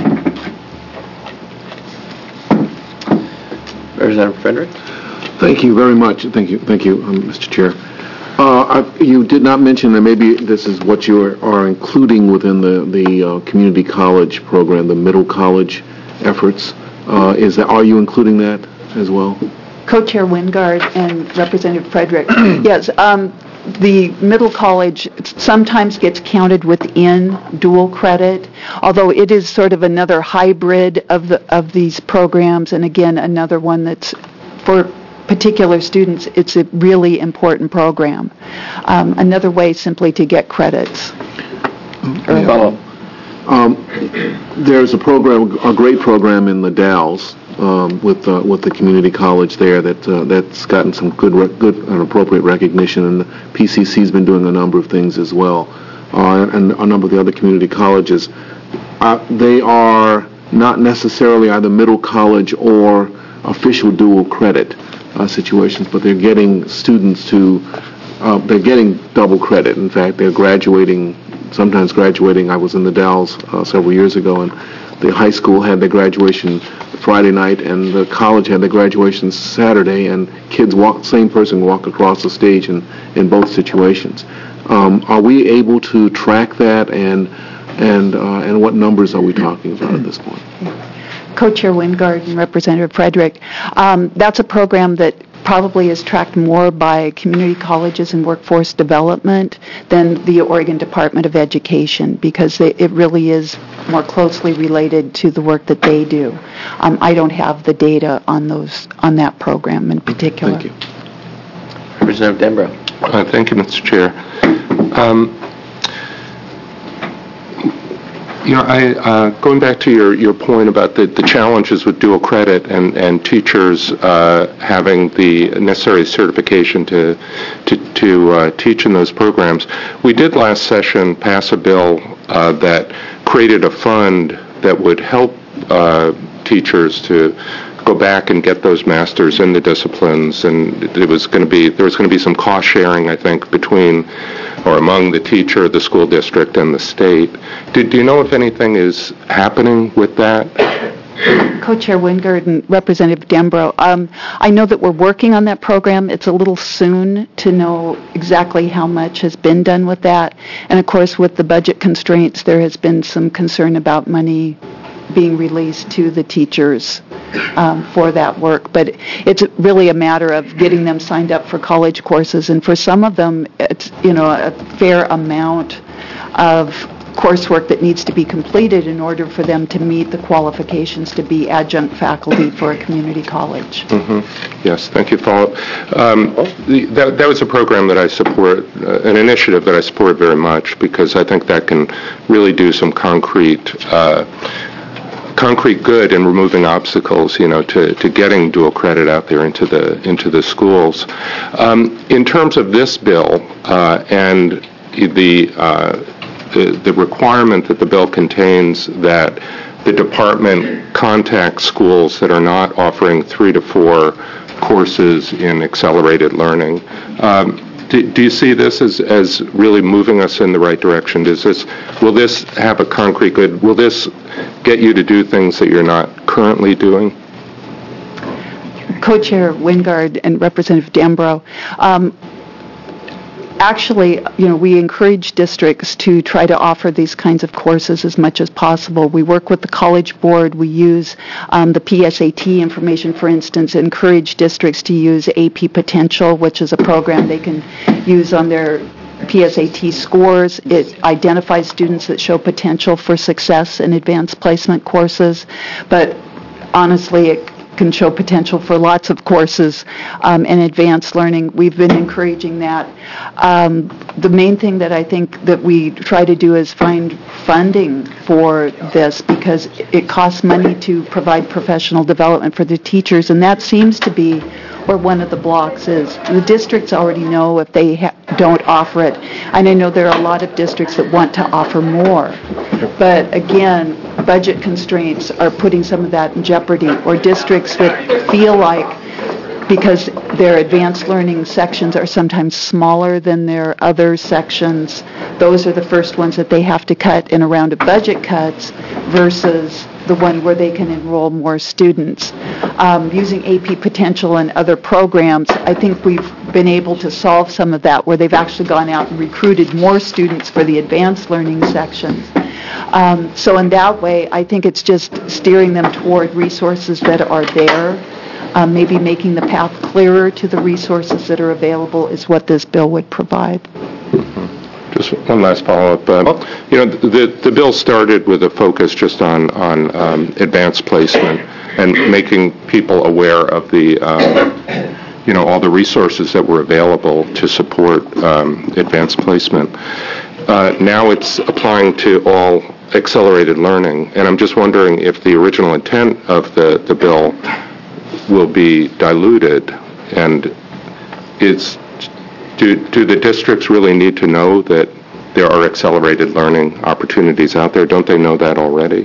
Representative Frederick. Thank you very much. Thank you, Mr. Chair. You did not mention, and maybe this is what you are including within the community college program, the middle college efforts. Are you including that as well? Co-Chair Wingard and Representative Frederick. Yes, the middle college sometimes gets counted within dual credit, although it is sort of another hybrid of these programs, and again, another one that's for particular students, it's a really important program. Another way simply to get credits. Follow. There's a great program in the Dalles with the community college there that's gotten some good and appropriate recognition, and the PCC's been doing a number of things as well, and a number of the other community colleges. They are not necessarily either middle college or official dual credit situations, but they're getting students they're getting double credit. In fact, they're graduating sometimes graduating. I was in the Dalles several years ago, and the high school had their graduation Friday night, and the college had their graduation Saturday, and same person walk across the stage in both situations. Are we able to track that, and what numbers are we talking about at this point? Co-Chair Wingard and Representative Frederick, that's a program that probably is tracked more by community colleges and workforce development than the Oregon Department of Education, because it really is more closely related to the work that they do. I don't have the data on that program in particular. Thank you. Representative Dembrow. Thank you, Mr. Chair. Going back to your point about the challenges with dual credit and teachers having the necessary certification to teach in those programs, we did last session pass a bill that created a fund that would help teachers to go back and get those masters in the disciplines, and there was going to be some cost sharing, I think, between or among the teacher, the school district, and the state. Do you know if anything is happening with that? Co-Chair Wingard and Representative Dembrow, I know that we're working on that program. It's a little soon to know exactly how much has been done with that. And of course, with the budget constraints, there has been some concern about money being released to the teachers for that work. But it's really a matter of getting them signed up for college courses, and for some of them, it's a fair amount of coursework that needs to be completed in order for them to meet the qualifications to be adjunct faculty for a community college. Mm-hmm. Yes, thank you, follow-up. That was a program that I support, an initiative that I support very much, because I think that can really do some concrete good in removing obstacles, to getting dual credit out there into the schools. In terms of this bill and the requirement that the bill contains that the department contact schools that are not offering 3 to 4 courses in accelerated learning. Do you see this as really moving us in the right direction? Will this have a concrete good? Will this get you to do things that you're not currently doing? Co-Chair Wingard and Representative Dembrow, actually, we encourage districts to try to offer these kinds of courses as much as possible. We work with the College Board. We use the PSAT information, for instance, encourage districts to use AP Potential, which is a program they can use on their PSAT scores. It identifies students that show potential for success in advanced placement courses, but honestly, it can show potential for lots of courses in advanced learning. We've been encouraging that. The main thing that I think that we try to do is find funding for this, because it costs money to provide professional development for the teachers, and that seems to be where one of the blocks is. The districts already know if they don't offer it, and I know there are a lot of districts that want to offer more, but again, budget constraints are putting some of that in jeopardy, or districts that feel like, because their advanced learning sections are sometimes smaller than their other sections, those are the first ones that they have to cut in a round of budget cuts versus the one where they can enroll more students. Using AP Potential and other programs, I think we've been able to solve some of that, where they've actually gone out and recruited more students for the advanced learning sections. So in that way, I think it's just steering them toward resources that are there. Maybe making the path clearer to the resources that are available is what this bill would provide. Mm-hmm. Just one last follow-up. The bill started with a focus just on advanced placement and making people aware of the all the resources that were available to support advanced placement. Now it's applying to all accelerated learning, and I'm just wondering if the original intent of the bill will be diluted, and do the districts really need to know that there are accelerated learning opportunities out there? Don't they know that already?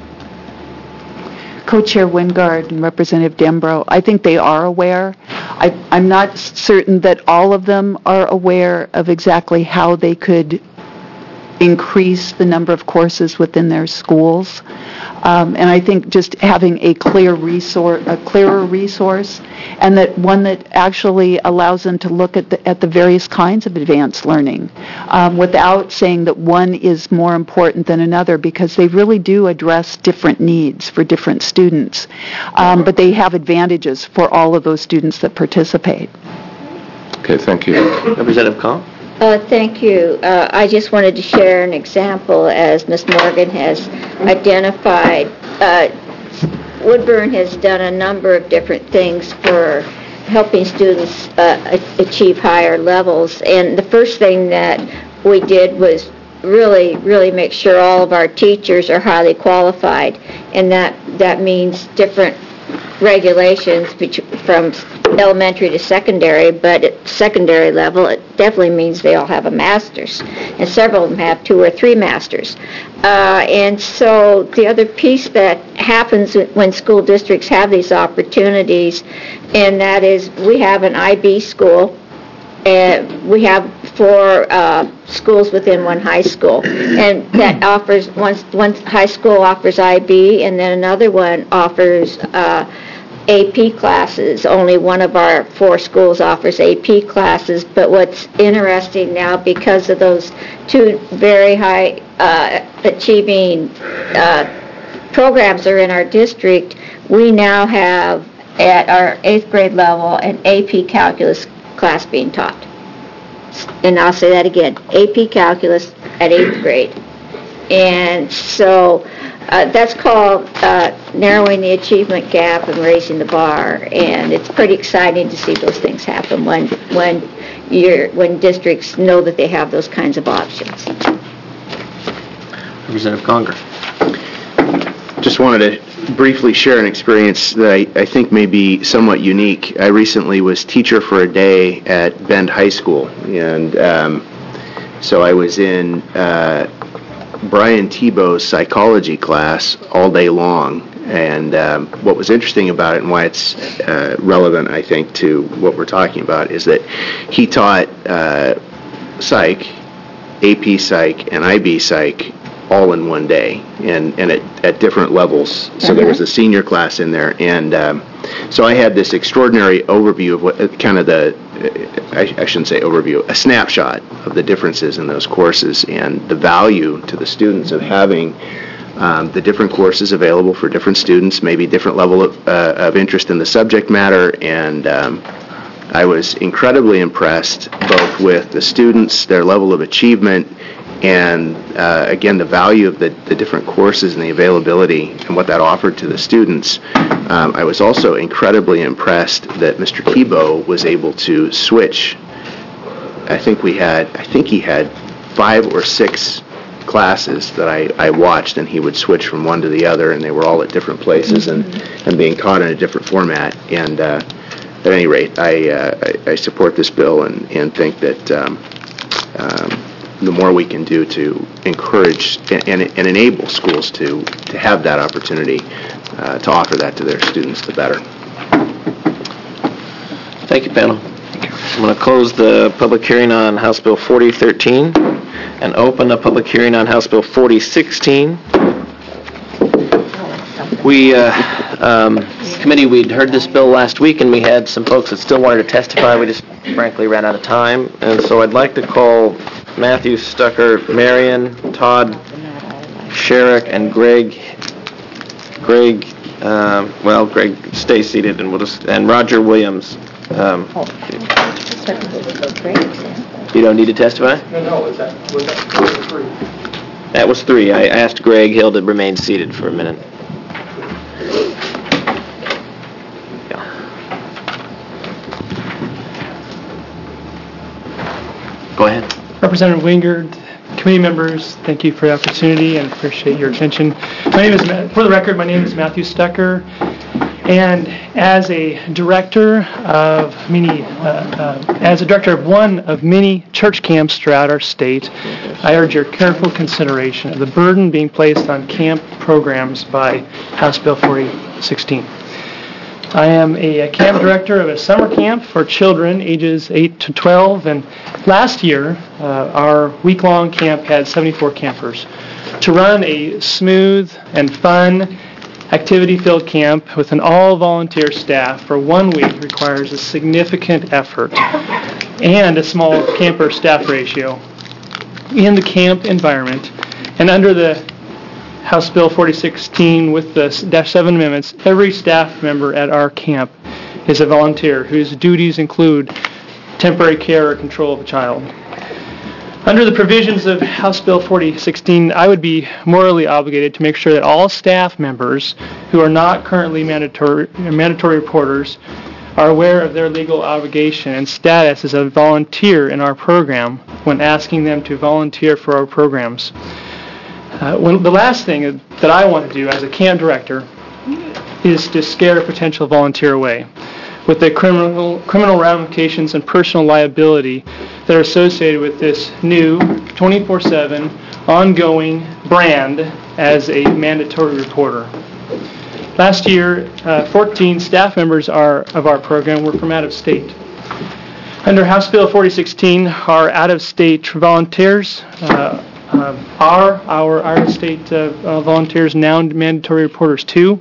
Co-Chair Wingard and Representative Dembrow, I think they are aware. I'm not certain that all of them are aware of exactly how they could increase the number of courses within their schools. And I think just having a clearer resource, and that one that actually allows them to look at the various kinds of advanced learning, without saying that one is more important than another, because they really do address different needs for different students. But they have advantages for all of those students that participate. Okay, thank you. Representative Call? Thank you. I just wanted to share an example, as Ms. Morgan has identified. Woodburn has done a number of different things for helping students achieve higher levels. And the first thing that we did was really make sure all of our teachers are highly qualified. And that means different regulations from elementary to secondary, but at secondary level, it definitely means they all have a master's, and several of them have 2 or 3 masters. And so the other piece that happens when school districts have these opportunities, and that is we have an IB school, and we have 4 schools within one high school, and that offers, one high school offers IB, and then another one offers AP classes. Only one of our 4 schools offers AP classes, but what's interesting now, because of those 2 very high achieving programs are in our district, we now have at our 8th grade level an AP calculus class being taught. And I'll say that again, AP calculus at 8th grade. And so that's called narrowing the achievement gap and raising the bar, and it's pretty exciting to see those things happen when districts know that they have those kinds of options. Representative Conger. Just wanted to briefly share an experience that I think may be somewhat unique. I recently was teacher for a day at Bend High School, and so I was in Brian Tebow's psychology class all day long, and what was interesting about it and why it's relevant, I think, to what we're talking about is that he taught psych, AP Psych, and IB Psych all in one day, and at different levels. So there was a senior class in there, and so I had this extraordinary overview of what kind of I shouldn't say overview, a snapshot of the differences in those courses and the value to the students of having the different courses available for different students, maybe different level of interest in the subject matter, and I was incredibly impressed both with the students, their level of achievement, and again, the value of the different courses and the availability and what that offered to the students. I was also incredibly impressed that Mr. Tebow was able to switch. I think he had 5 or 6 classes that I watched, and he would switch from one to the other, and they were all at different places and being taught in a different format. And at any rate, I support this bill and think that the more we can do to encourage and enable schools to have that opportunity to offer that to their students, the better. Thank you, panel. I'm going to close the public hearing on House Bill 4013 and open the public hearing on House Bill 4016. Committee, we'd heard this bill last week, and we had some folks that still wanted to testify. We just frankly ran out of time, and so I'd like to call Matthew Stucker, Marion, Todd Sherrick, and Greg, stay seated, and Roger Williams. You don't need to testify? No, was that 3? That was 3. I asked Greg Hill to remain seated for a minute. Go ahead. Representative Wingard, committee members, thank you for the opportunity and appreciate your attention. For the record, my name is Matthew Stucker, and as a director of one of many church camps throughout our state, I urge your careful consideration of the burden being placed on camp programs by House Bill 4016. I am a camp director of a summer camp for children ages 8 to 12, and last year our week-long camp had 74 campers. To run a smooth and fun activity-filled camp with an all-volunteer staff for 1 week requires a significant effort and a small camper staff ratio. In the camp environment and under the House Bill 4016 with the Dash 7 amendments, every staff member at our camp is a volunteer whose duties include temporary care or control of a child. Under the provisions of House Bill 4016, I would be morally obligated to make sure that all staff members who are not currently mandatory reporters are aware of their legal obligation and status as a volunteer in our program when asking them to volunteer for our programs. The last thing that I want to do as a camp director is to scare a potential volunteer away with the criminal ramifications and personal liability that are associated with this new 24/7 ongoing brand as a mandatory reporter. Last year, 14 staff members of our program were from out of state. Under House Bill 4016, our out-of-state volunteers are our out-of-state volunteers now mandatory reporters too?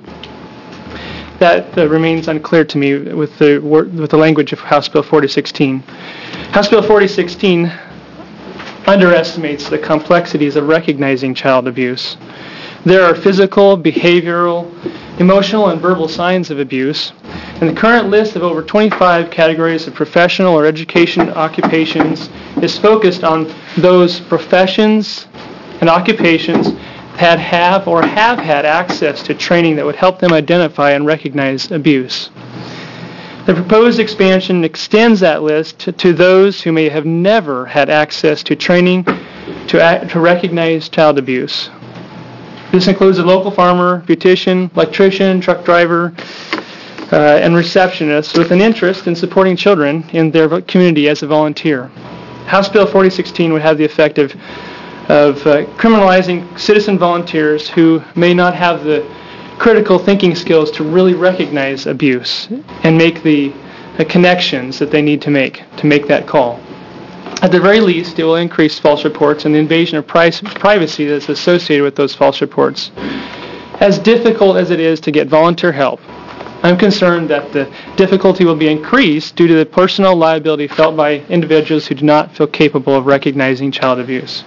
That remains unclear to me with the language of House Bill 4016. House Bill 4016 underestimates the complexities of recognizing child abuse. There are physical, behavioral, emotional, and verbal signs of abuse, and the current list of over 25 categories of professional or education occupations is focused on those professions and occupations that have had access to training that would help them identify and recognize abuse. The proposed expansion extends that list to those who may have never had access to training to recognize child abuse. This includes a local farmer, beautician, electrician, truck driver, and receptionist with an interest in supporting children in their community as a volunteer. House Bill 4016 would have the effect of criminalizing citizen volunteers who may not have the critical thinking skills to really recognize abuse and make the connections that they need to make that call. At the very least, it will increase false reports and the invasion of privacy that's associated with those false reports. As difficult as it is to get volunteer help, I'm concerned that the difficulty will be increased due to the personal liability felt by individuals who do not feel capable of recognizing child abuse.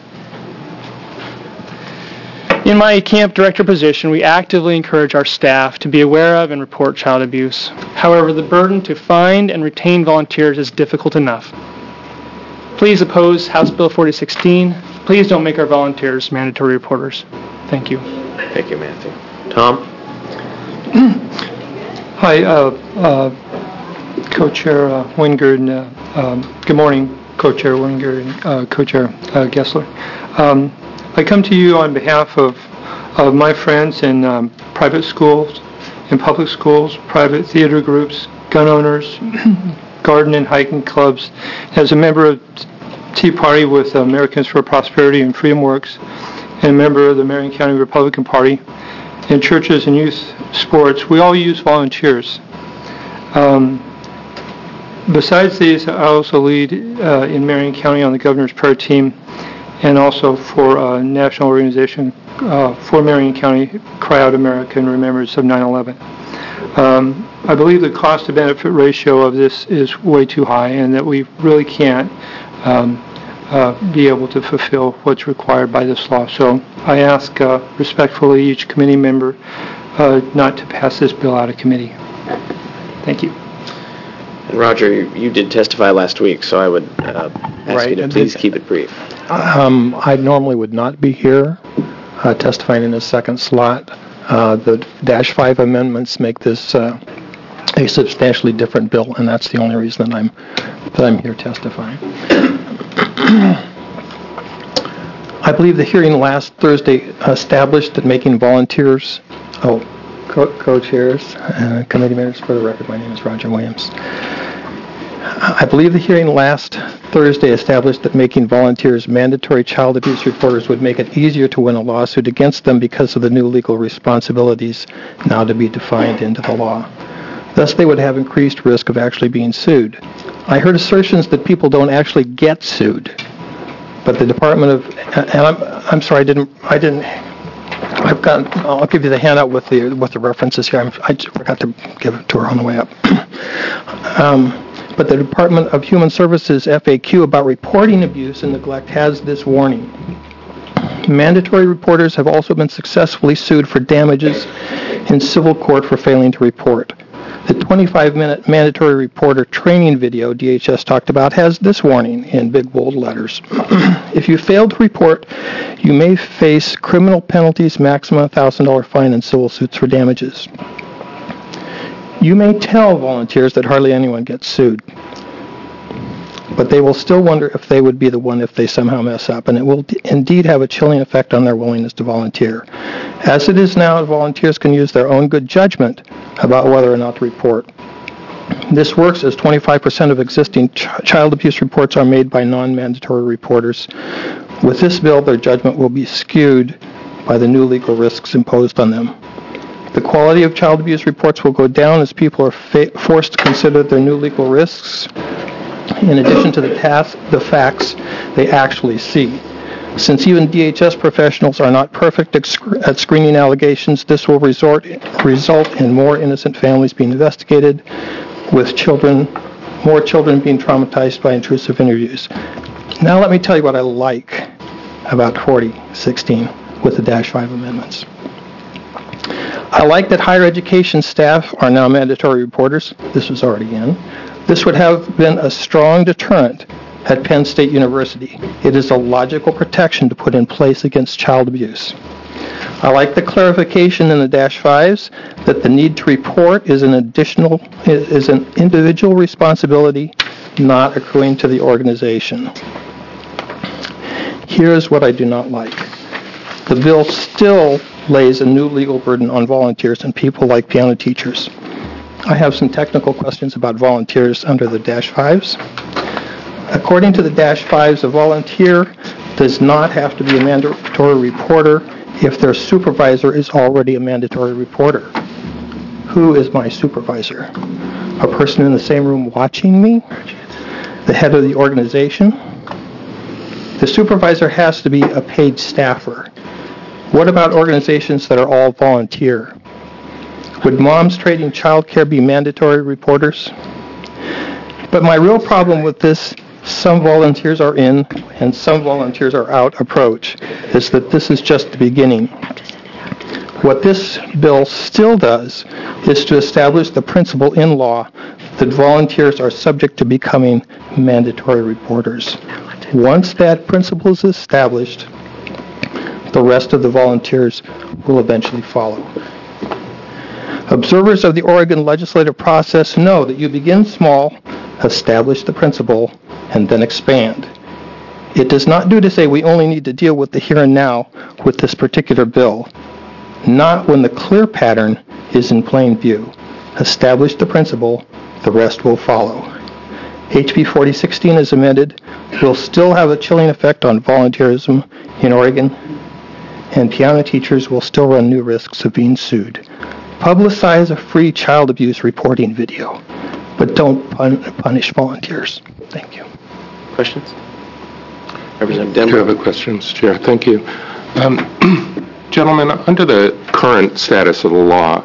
In my camp director position, we actively encourage our staff to be aware of and report child abuse. However, the burden to find and retain volunteers is difficult enough. Please oppose House Bill 4016. Please don't make our volunteers mandatory reporters. Thank you. Thank you, Matthew. Tom? Hi, Co-Chair Wingard. Good morning, Co-Chair Wingard and Co-Chair Gessler. I come to you on behalf of my friends in private schools, in public schools, private theater groups, gun owners, garden and hiking clubs. As a member of Tea Party with Americans for Prosperity and Freedom Works, and a member of the Marion County Republican Party, in churches and youth sports, we all use volunteers. Besides these, I also lead in Marion County on the Governor's Prayer Team, and also for a national organization for Marion County, Cry Out America in remembrance of 9/11. I believe the cost to benefit ratio of this is way too high, and that we really can't be able to fulfill what's required by this law. So I ask respectfully each committee member not to pass this bill out of committee. Thank you. And Roger, you did testify last week, so I would ask you to please keep it brief. I normally would not be here testifying in the second slot. The Dash 5 amendments make this a substantially different bill, and that's the only reason that I'm here testifying. I believe the hearing last Thursday established that making volunteers, co-chairs, committee members, for the record, my name is Roger Williams. I believe the hearing last Thursday established that making volunteers mandatory child abuse reporters would make it easier to win a lawsuit against them because of the new legal responsibilities now to be defined into the law. Thus, they would have increased risk of actually being sued. I heard assertions that people don't actually get sued, but the Department of, and I'm sorry, I'll give you the handout with the references here. I forgot to give it to her on the way up. But the Department of Human Services FAQ about reporting abuse and neglect has this warning. Mandatory reporters have also been successfully sued for damages in civil court for failing to report. The 25-minute mandatory reporter training video DHS talked about has this warning in big bold letters. If you fail to report, you may face criminal penalties, maximum $1,000 fine, and civil suits for damages. You may tell volunteers that hardly anyone gets sued, but they will still wonder if they would be the one if they somehow mess up, and it will indeed have a chilling effect on their willingness to volunteer. As it is now, volunteers can use their own good judgment about whether or not to report. This works as 25% of existing child abuse reports are made by non-mandatory reporters. With this bill, their judgment will be skewed by the new legal risks imposed on them. The quality of child abuse reports will go down as people are forced to consider their new legal risks in addition to the facts they actually see. Since even DHS professionals are not perfect at screening allegations, this will result in more innocent families being investigated, with more children being traumatized by intrusive interviews. Now let me tell you what I like about 4016 with the -5 amendments. I like that higher education staff are now mandatory reporters. This was already in. This would have been a strong deterrent at Penn State University. It is a logical protection to put in place against child abuse. I like the clarification in the -5s that the need to report is an individual responsibility, not accruing to the organization. Here's what I do not like. The bill still lays a new legal burden on volunteers and people like piano teachers. I have some technical questions about volunteers under the -5s. According to the -5s, a volunteer does not have to be a mandatory reporter if their supervisor is already a mandatory reporter. Who is my supervisor? A person in the same room watching me? The head of the organization? The supervisor has to be a paid staffer. What about organizations that are all volunteer? Would Moms Trading Childcare be mandatory reporters? But my real problem with this some volunteers are in and some volunteers are out approach is that this is just the beginning. What this bill still does is to establish the principle in law that volunteers are subject to becoming mandatory reporters. Once that principle is established, the rest of the volunteers will eventually follow. Observers of the Oregon legislative process know that you begin small, establish the principle, and then expand. It does not do to say we only need to deal with the here and now with this particular bill, not when the clear pattern is in plain view. Establish the principle, the rest will follow. HB 4016 as amended will still have a chilling effect on volunteerism in Oregon, and piano teachers will still run new risks of being sued. Publicize a free child abuse reporting video, but don't punish volunteers. Thank you. Questions? Representative Denver. I do have a question, Mr. Chair. Thank you. Gentlemen, under the current status of the law,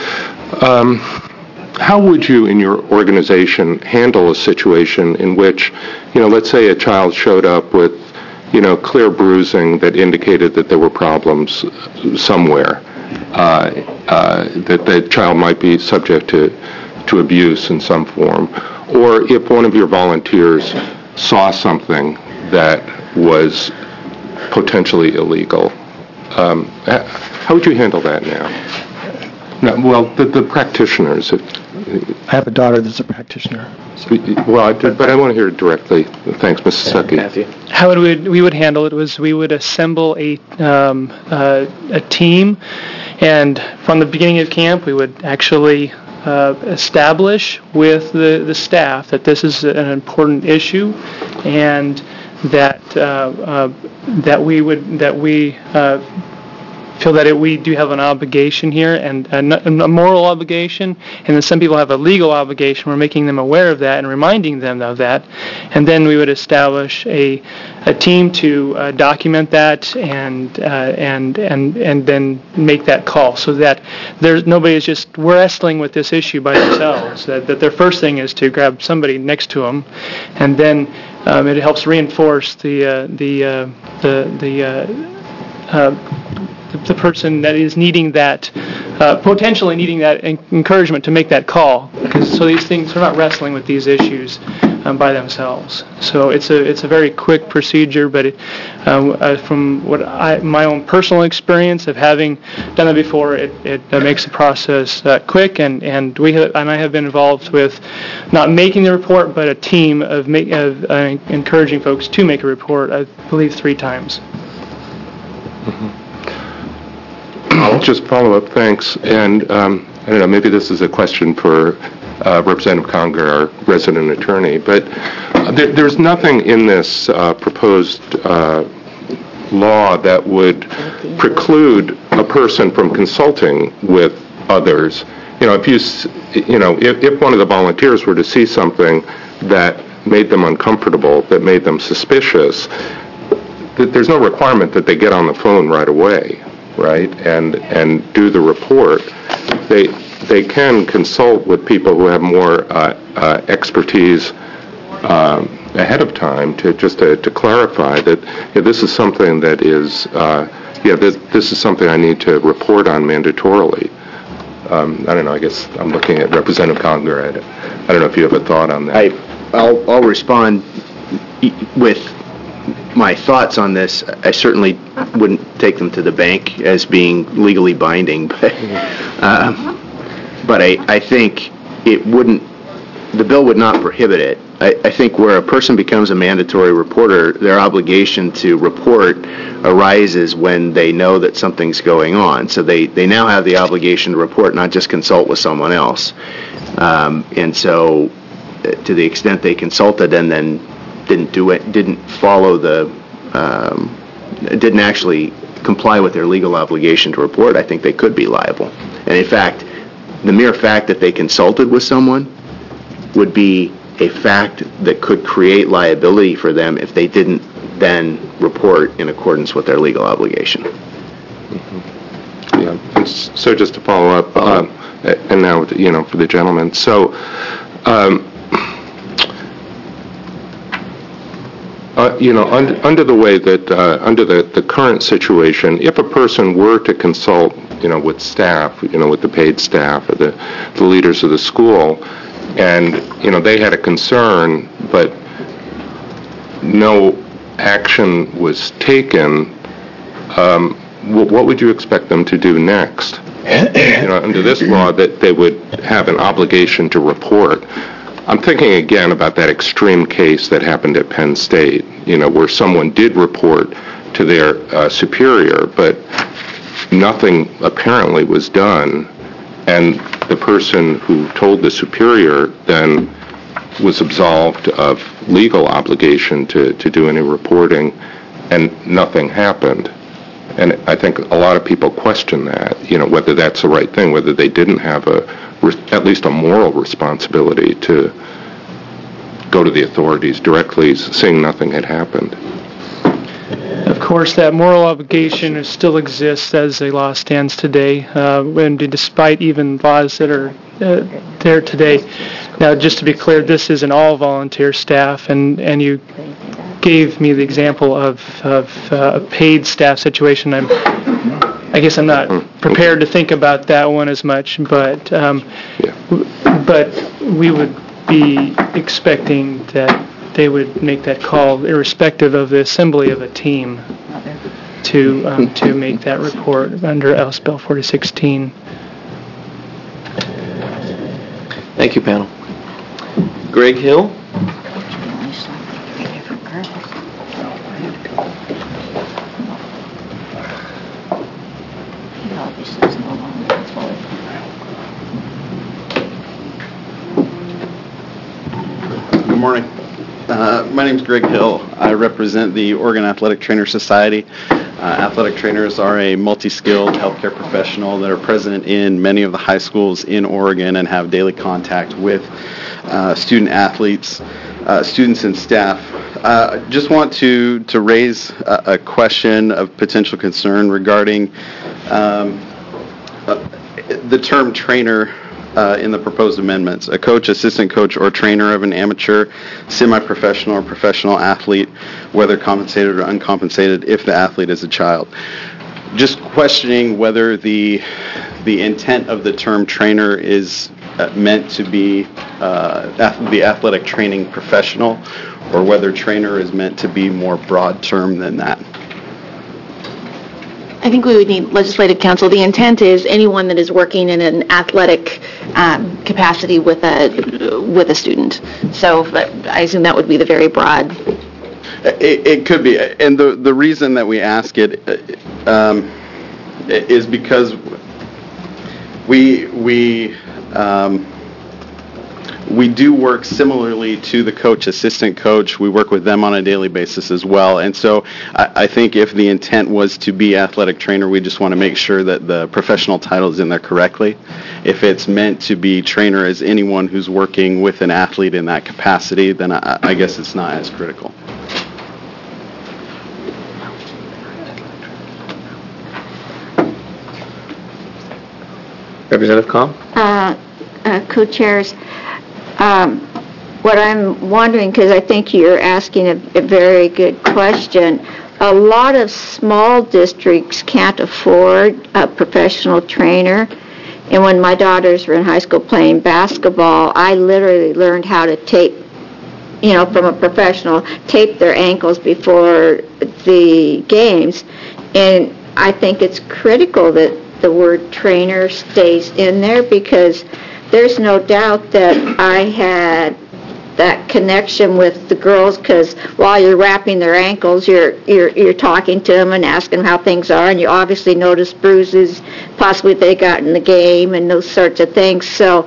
how would you in your organization handle a situation in which, let's say a child showed up with, clear bruising that indicated that there were problems somewhere, that the child might be subject to abuse in some form, or if one of your volunteers saw something that was potentially illegal, how would you handle that now? No, well, the practitioners. I have a daughter that's a practitioner. Well, but I want to hear it directly. Thanks, Mrs. Stuckey. Matthew. How we would handle it was we would assemble a team, and from the beginning of camp, we would actually establish with the staff that this is an important issue, and that we feel that we do have an obligation here, and a moral obligation, and then some people have a legal obligation. We're making them aware of that and reminding them of that, and then we would establish a team to document that and then make that call, so that nobody is just wrestling with this issue by themselves. That their first thing is to grab somebody next to them, and then it helps reinforce the person that is needing that, potentially needing that encouragement to make that call. So these things, they're not wrestling with these issues by themselves. So it's a very quick procedure, but from my own personal experience of having done it before, it makes the process quick, and I have been involved with not making the report, but a team of encouraging folks to make a report, I believe 3 times. I'll just follow up, thanks. And I don't know, maybe this is a question for Representative Conger, our resident attorney, but there's nothing in this proposed law that would preclude a person from consulting with others. If one of the volunteers were to see something that made them uncomfortable, that made them suspicious, there's no requirement that they get on the phone right away, right, and do the report. They can consult with people who have more expertise ahead of time to clarify that this is something that is this is something I need to report on mandatorily. I don't know. I guess I'm looking at Representative Conger. I don't know if you have a thought on that. I'll respond with my thoughts on this. I certainly wouldn't take them to the bank as being legally binding, but I think the bill would not prohibit it. I think where a person becomes a mandatory reporter, their obligation to report arises when they know that something's going on. So they now have the obligation to report, not just consult with someone else. And so to the extent they consulted and then didn't actually comply with their legal obligation to report, I think they could be liable. And in fact, the mere fact that they consulted with someone would be a fact that could create liability for them if they didn't then report in accordance with their legal obligation. Mm-hmm. Yeah. And so just to follow up, and now for the gentleman. So. Under the way that under the current situation, if a person were to consult, with staff, with the paid staff or the leaders of the school, and they had a concern, but no action was taken, what would you expect them to do next? Under this law, that they would have an obligation to report. I'm thinking again about that extreme case that happened at Penn State, where someone did report to their superior, but nothing apparently was done, and the person who told the superior then was absolved of legal obligation to do any reporting, and nothing happened. And I think a lot of people question that, whether that's the right thing, whether they didn't have at least a moral responsibility to go to the authorities directly, seeing nothing had happened. Of course, that moral obligation still exists as the law stands today, and despite even laws that are there today. Now, just to be clear, this is an all-volunteer staff, and you gave me the example of a paid staff situation. I guess I'm not prepared to think about that one as much, but we would be expecting that they would make that call, irrespective of the assembly of a team, to make that report under House Bill 4016. Thank you, panel. Greg Hill. Good morning. My name is Greg Hill. I represent the Oregon Athletic Trainer Society. Athletic trainers are a multi-skilled healthcare professional that are present in many of the high schools in Oregon and have daily contact with student athletes, students and staff. Just want to raise a question of potential concern regarding the term trainer in the proposed amendments. A coach, assistant coach, or trainer of an amateur, semi-professional, or professional athlete, whether compensated or uncompensated, if the athlete is a child. Just questioning whether the intent of the term trainer is meant to be the athletic training professional, or whether trainer is meant to be more broad term than that. I think we would need legislative counsel. The intent is anyone that is working in an athletic capacity with a student. So I assume that would be the very broad. It could be, and the reason that we ask it is because we do work similarly to the coach, assistant coach. We work with them on a daily basis as well. And so I think if the intent was to be athletic trainer, we just want to make sure that the professional title is in there correctly. If it's meant to be trainer as anyone who's working with an athlete in that capacity, then I guess it's not as critical. Representative Comm? Co-chairs, what I'm wondering, because I think you're asking a very good question, a lot of small districts can't afford a professional trainer. And when my daughters were in high school playing basketball, I literally learned how to tape, from a professional, tape their ankles before the games. And I think it's critical that the word trainer stays in there, because there's no doubt that I had that connection with the girls, because while you're wrapping their ankles, you're talking to them and asking them how things are, and you obviously notice bruises possibly they got in the game and those sorts of things. So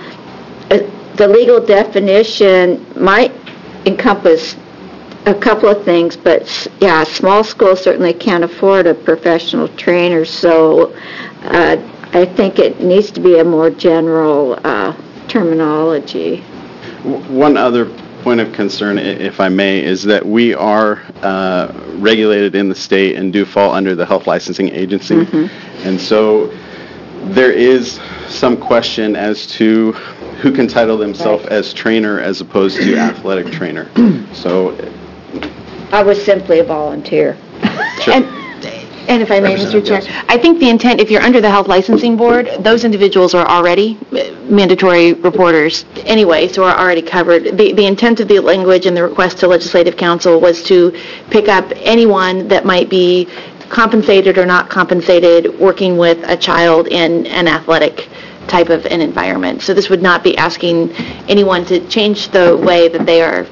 the legal definition might encompass a couple of things, but yeah, small schools certainly can't afford a professional trainer, so I think it needs to be a more general terminology. One other point of concern, if I may, is that we are regulated in the state and do fall under the health licensing agency. Mm-hmm. And so there is some question as to who can title themselves as trainer as opposed to athletic trainer. So I was simply a volunteer. Sure. And if I may, Mr. Chair, I think the intent, if you're under the Health Licensing Board, those individuals are already mandatory reporters anyway, so are already covered. The intent of the language and the request to Legislative Council was to pick up anyone that might be compensated or not compensated working with a child in an athletic type of an environment. So this would not be asking anyone to change the way that they are,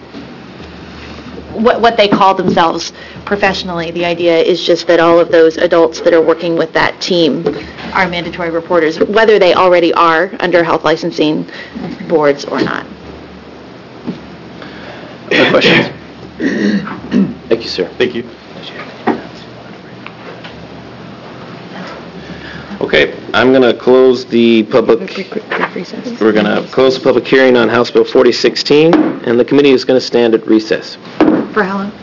what they call themselves professionally. The idea is just that all of those adults that are working with that team are mandatory reporters, whether they already are under health licensing boards or not. Other questions? Thank you, sir. Thank you. Okay, I'm going to close the public. We're going to close the public hearing on House Bill 4016, and the committee is going to stand at recess. For how long?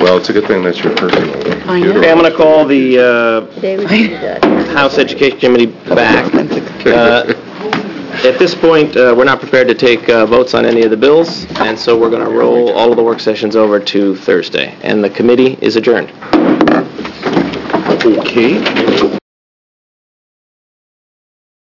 Well, it's a good thing that's your personal computer. Okay, I'm going to call the House Education Committee back. At this point, we're not prepared to take votes on any of the bills, and so we're going to roll all of the work sessions over to Thursday, and the committee is adjourned. Okay.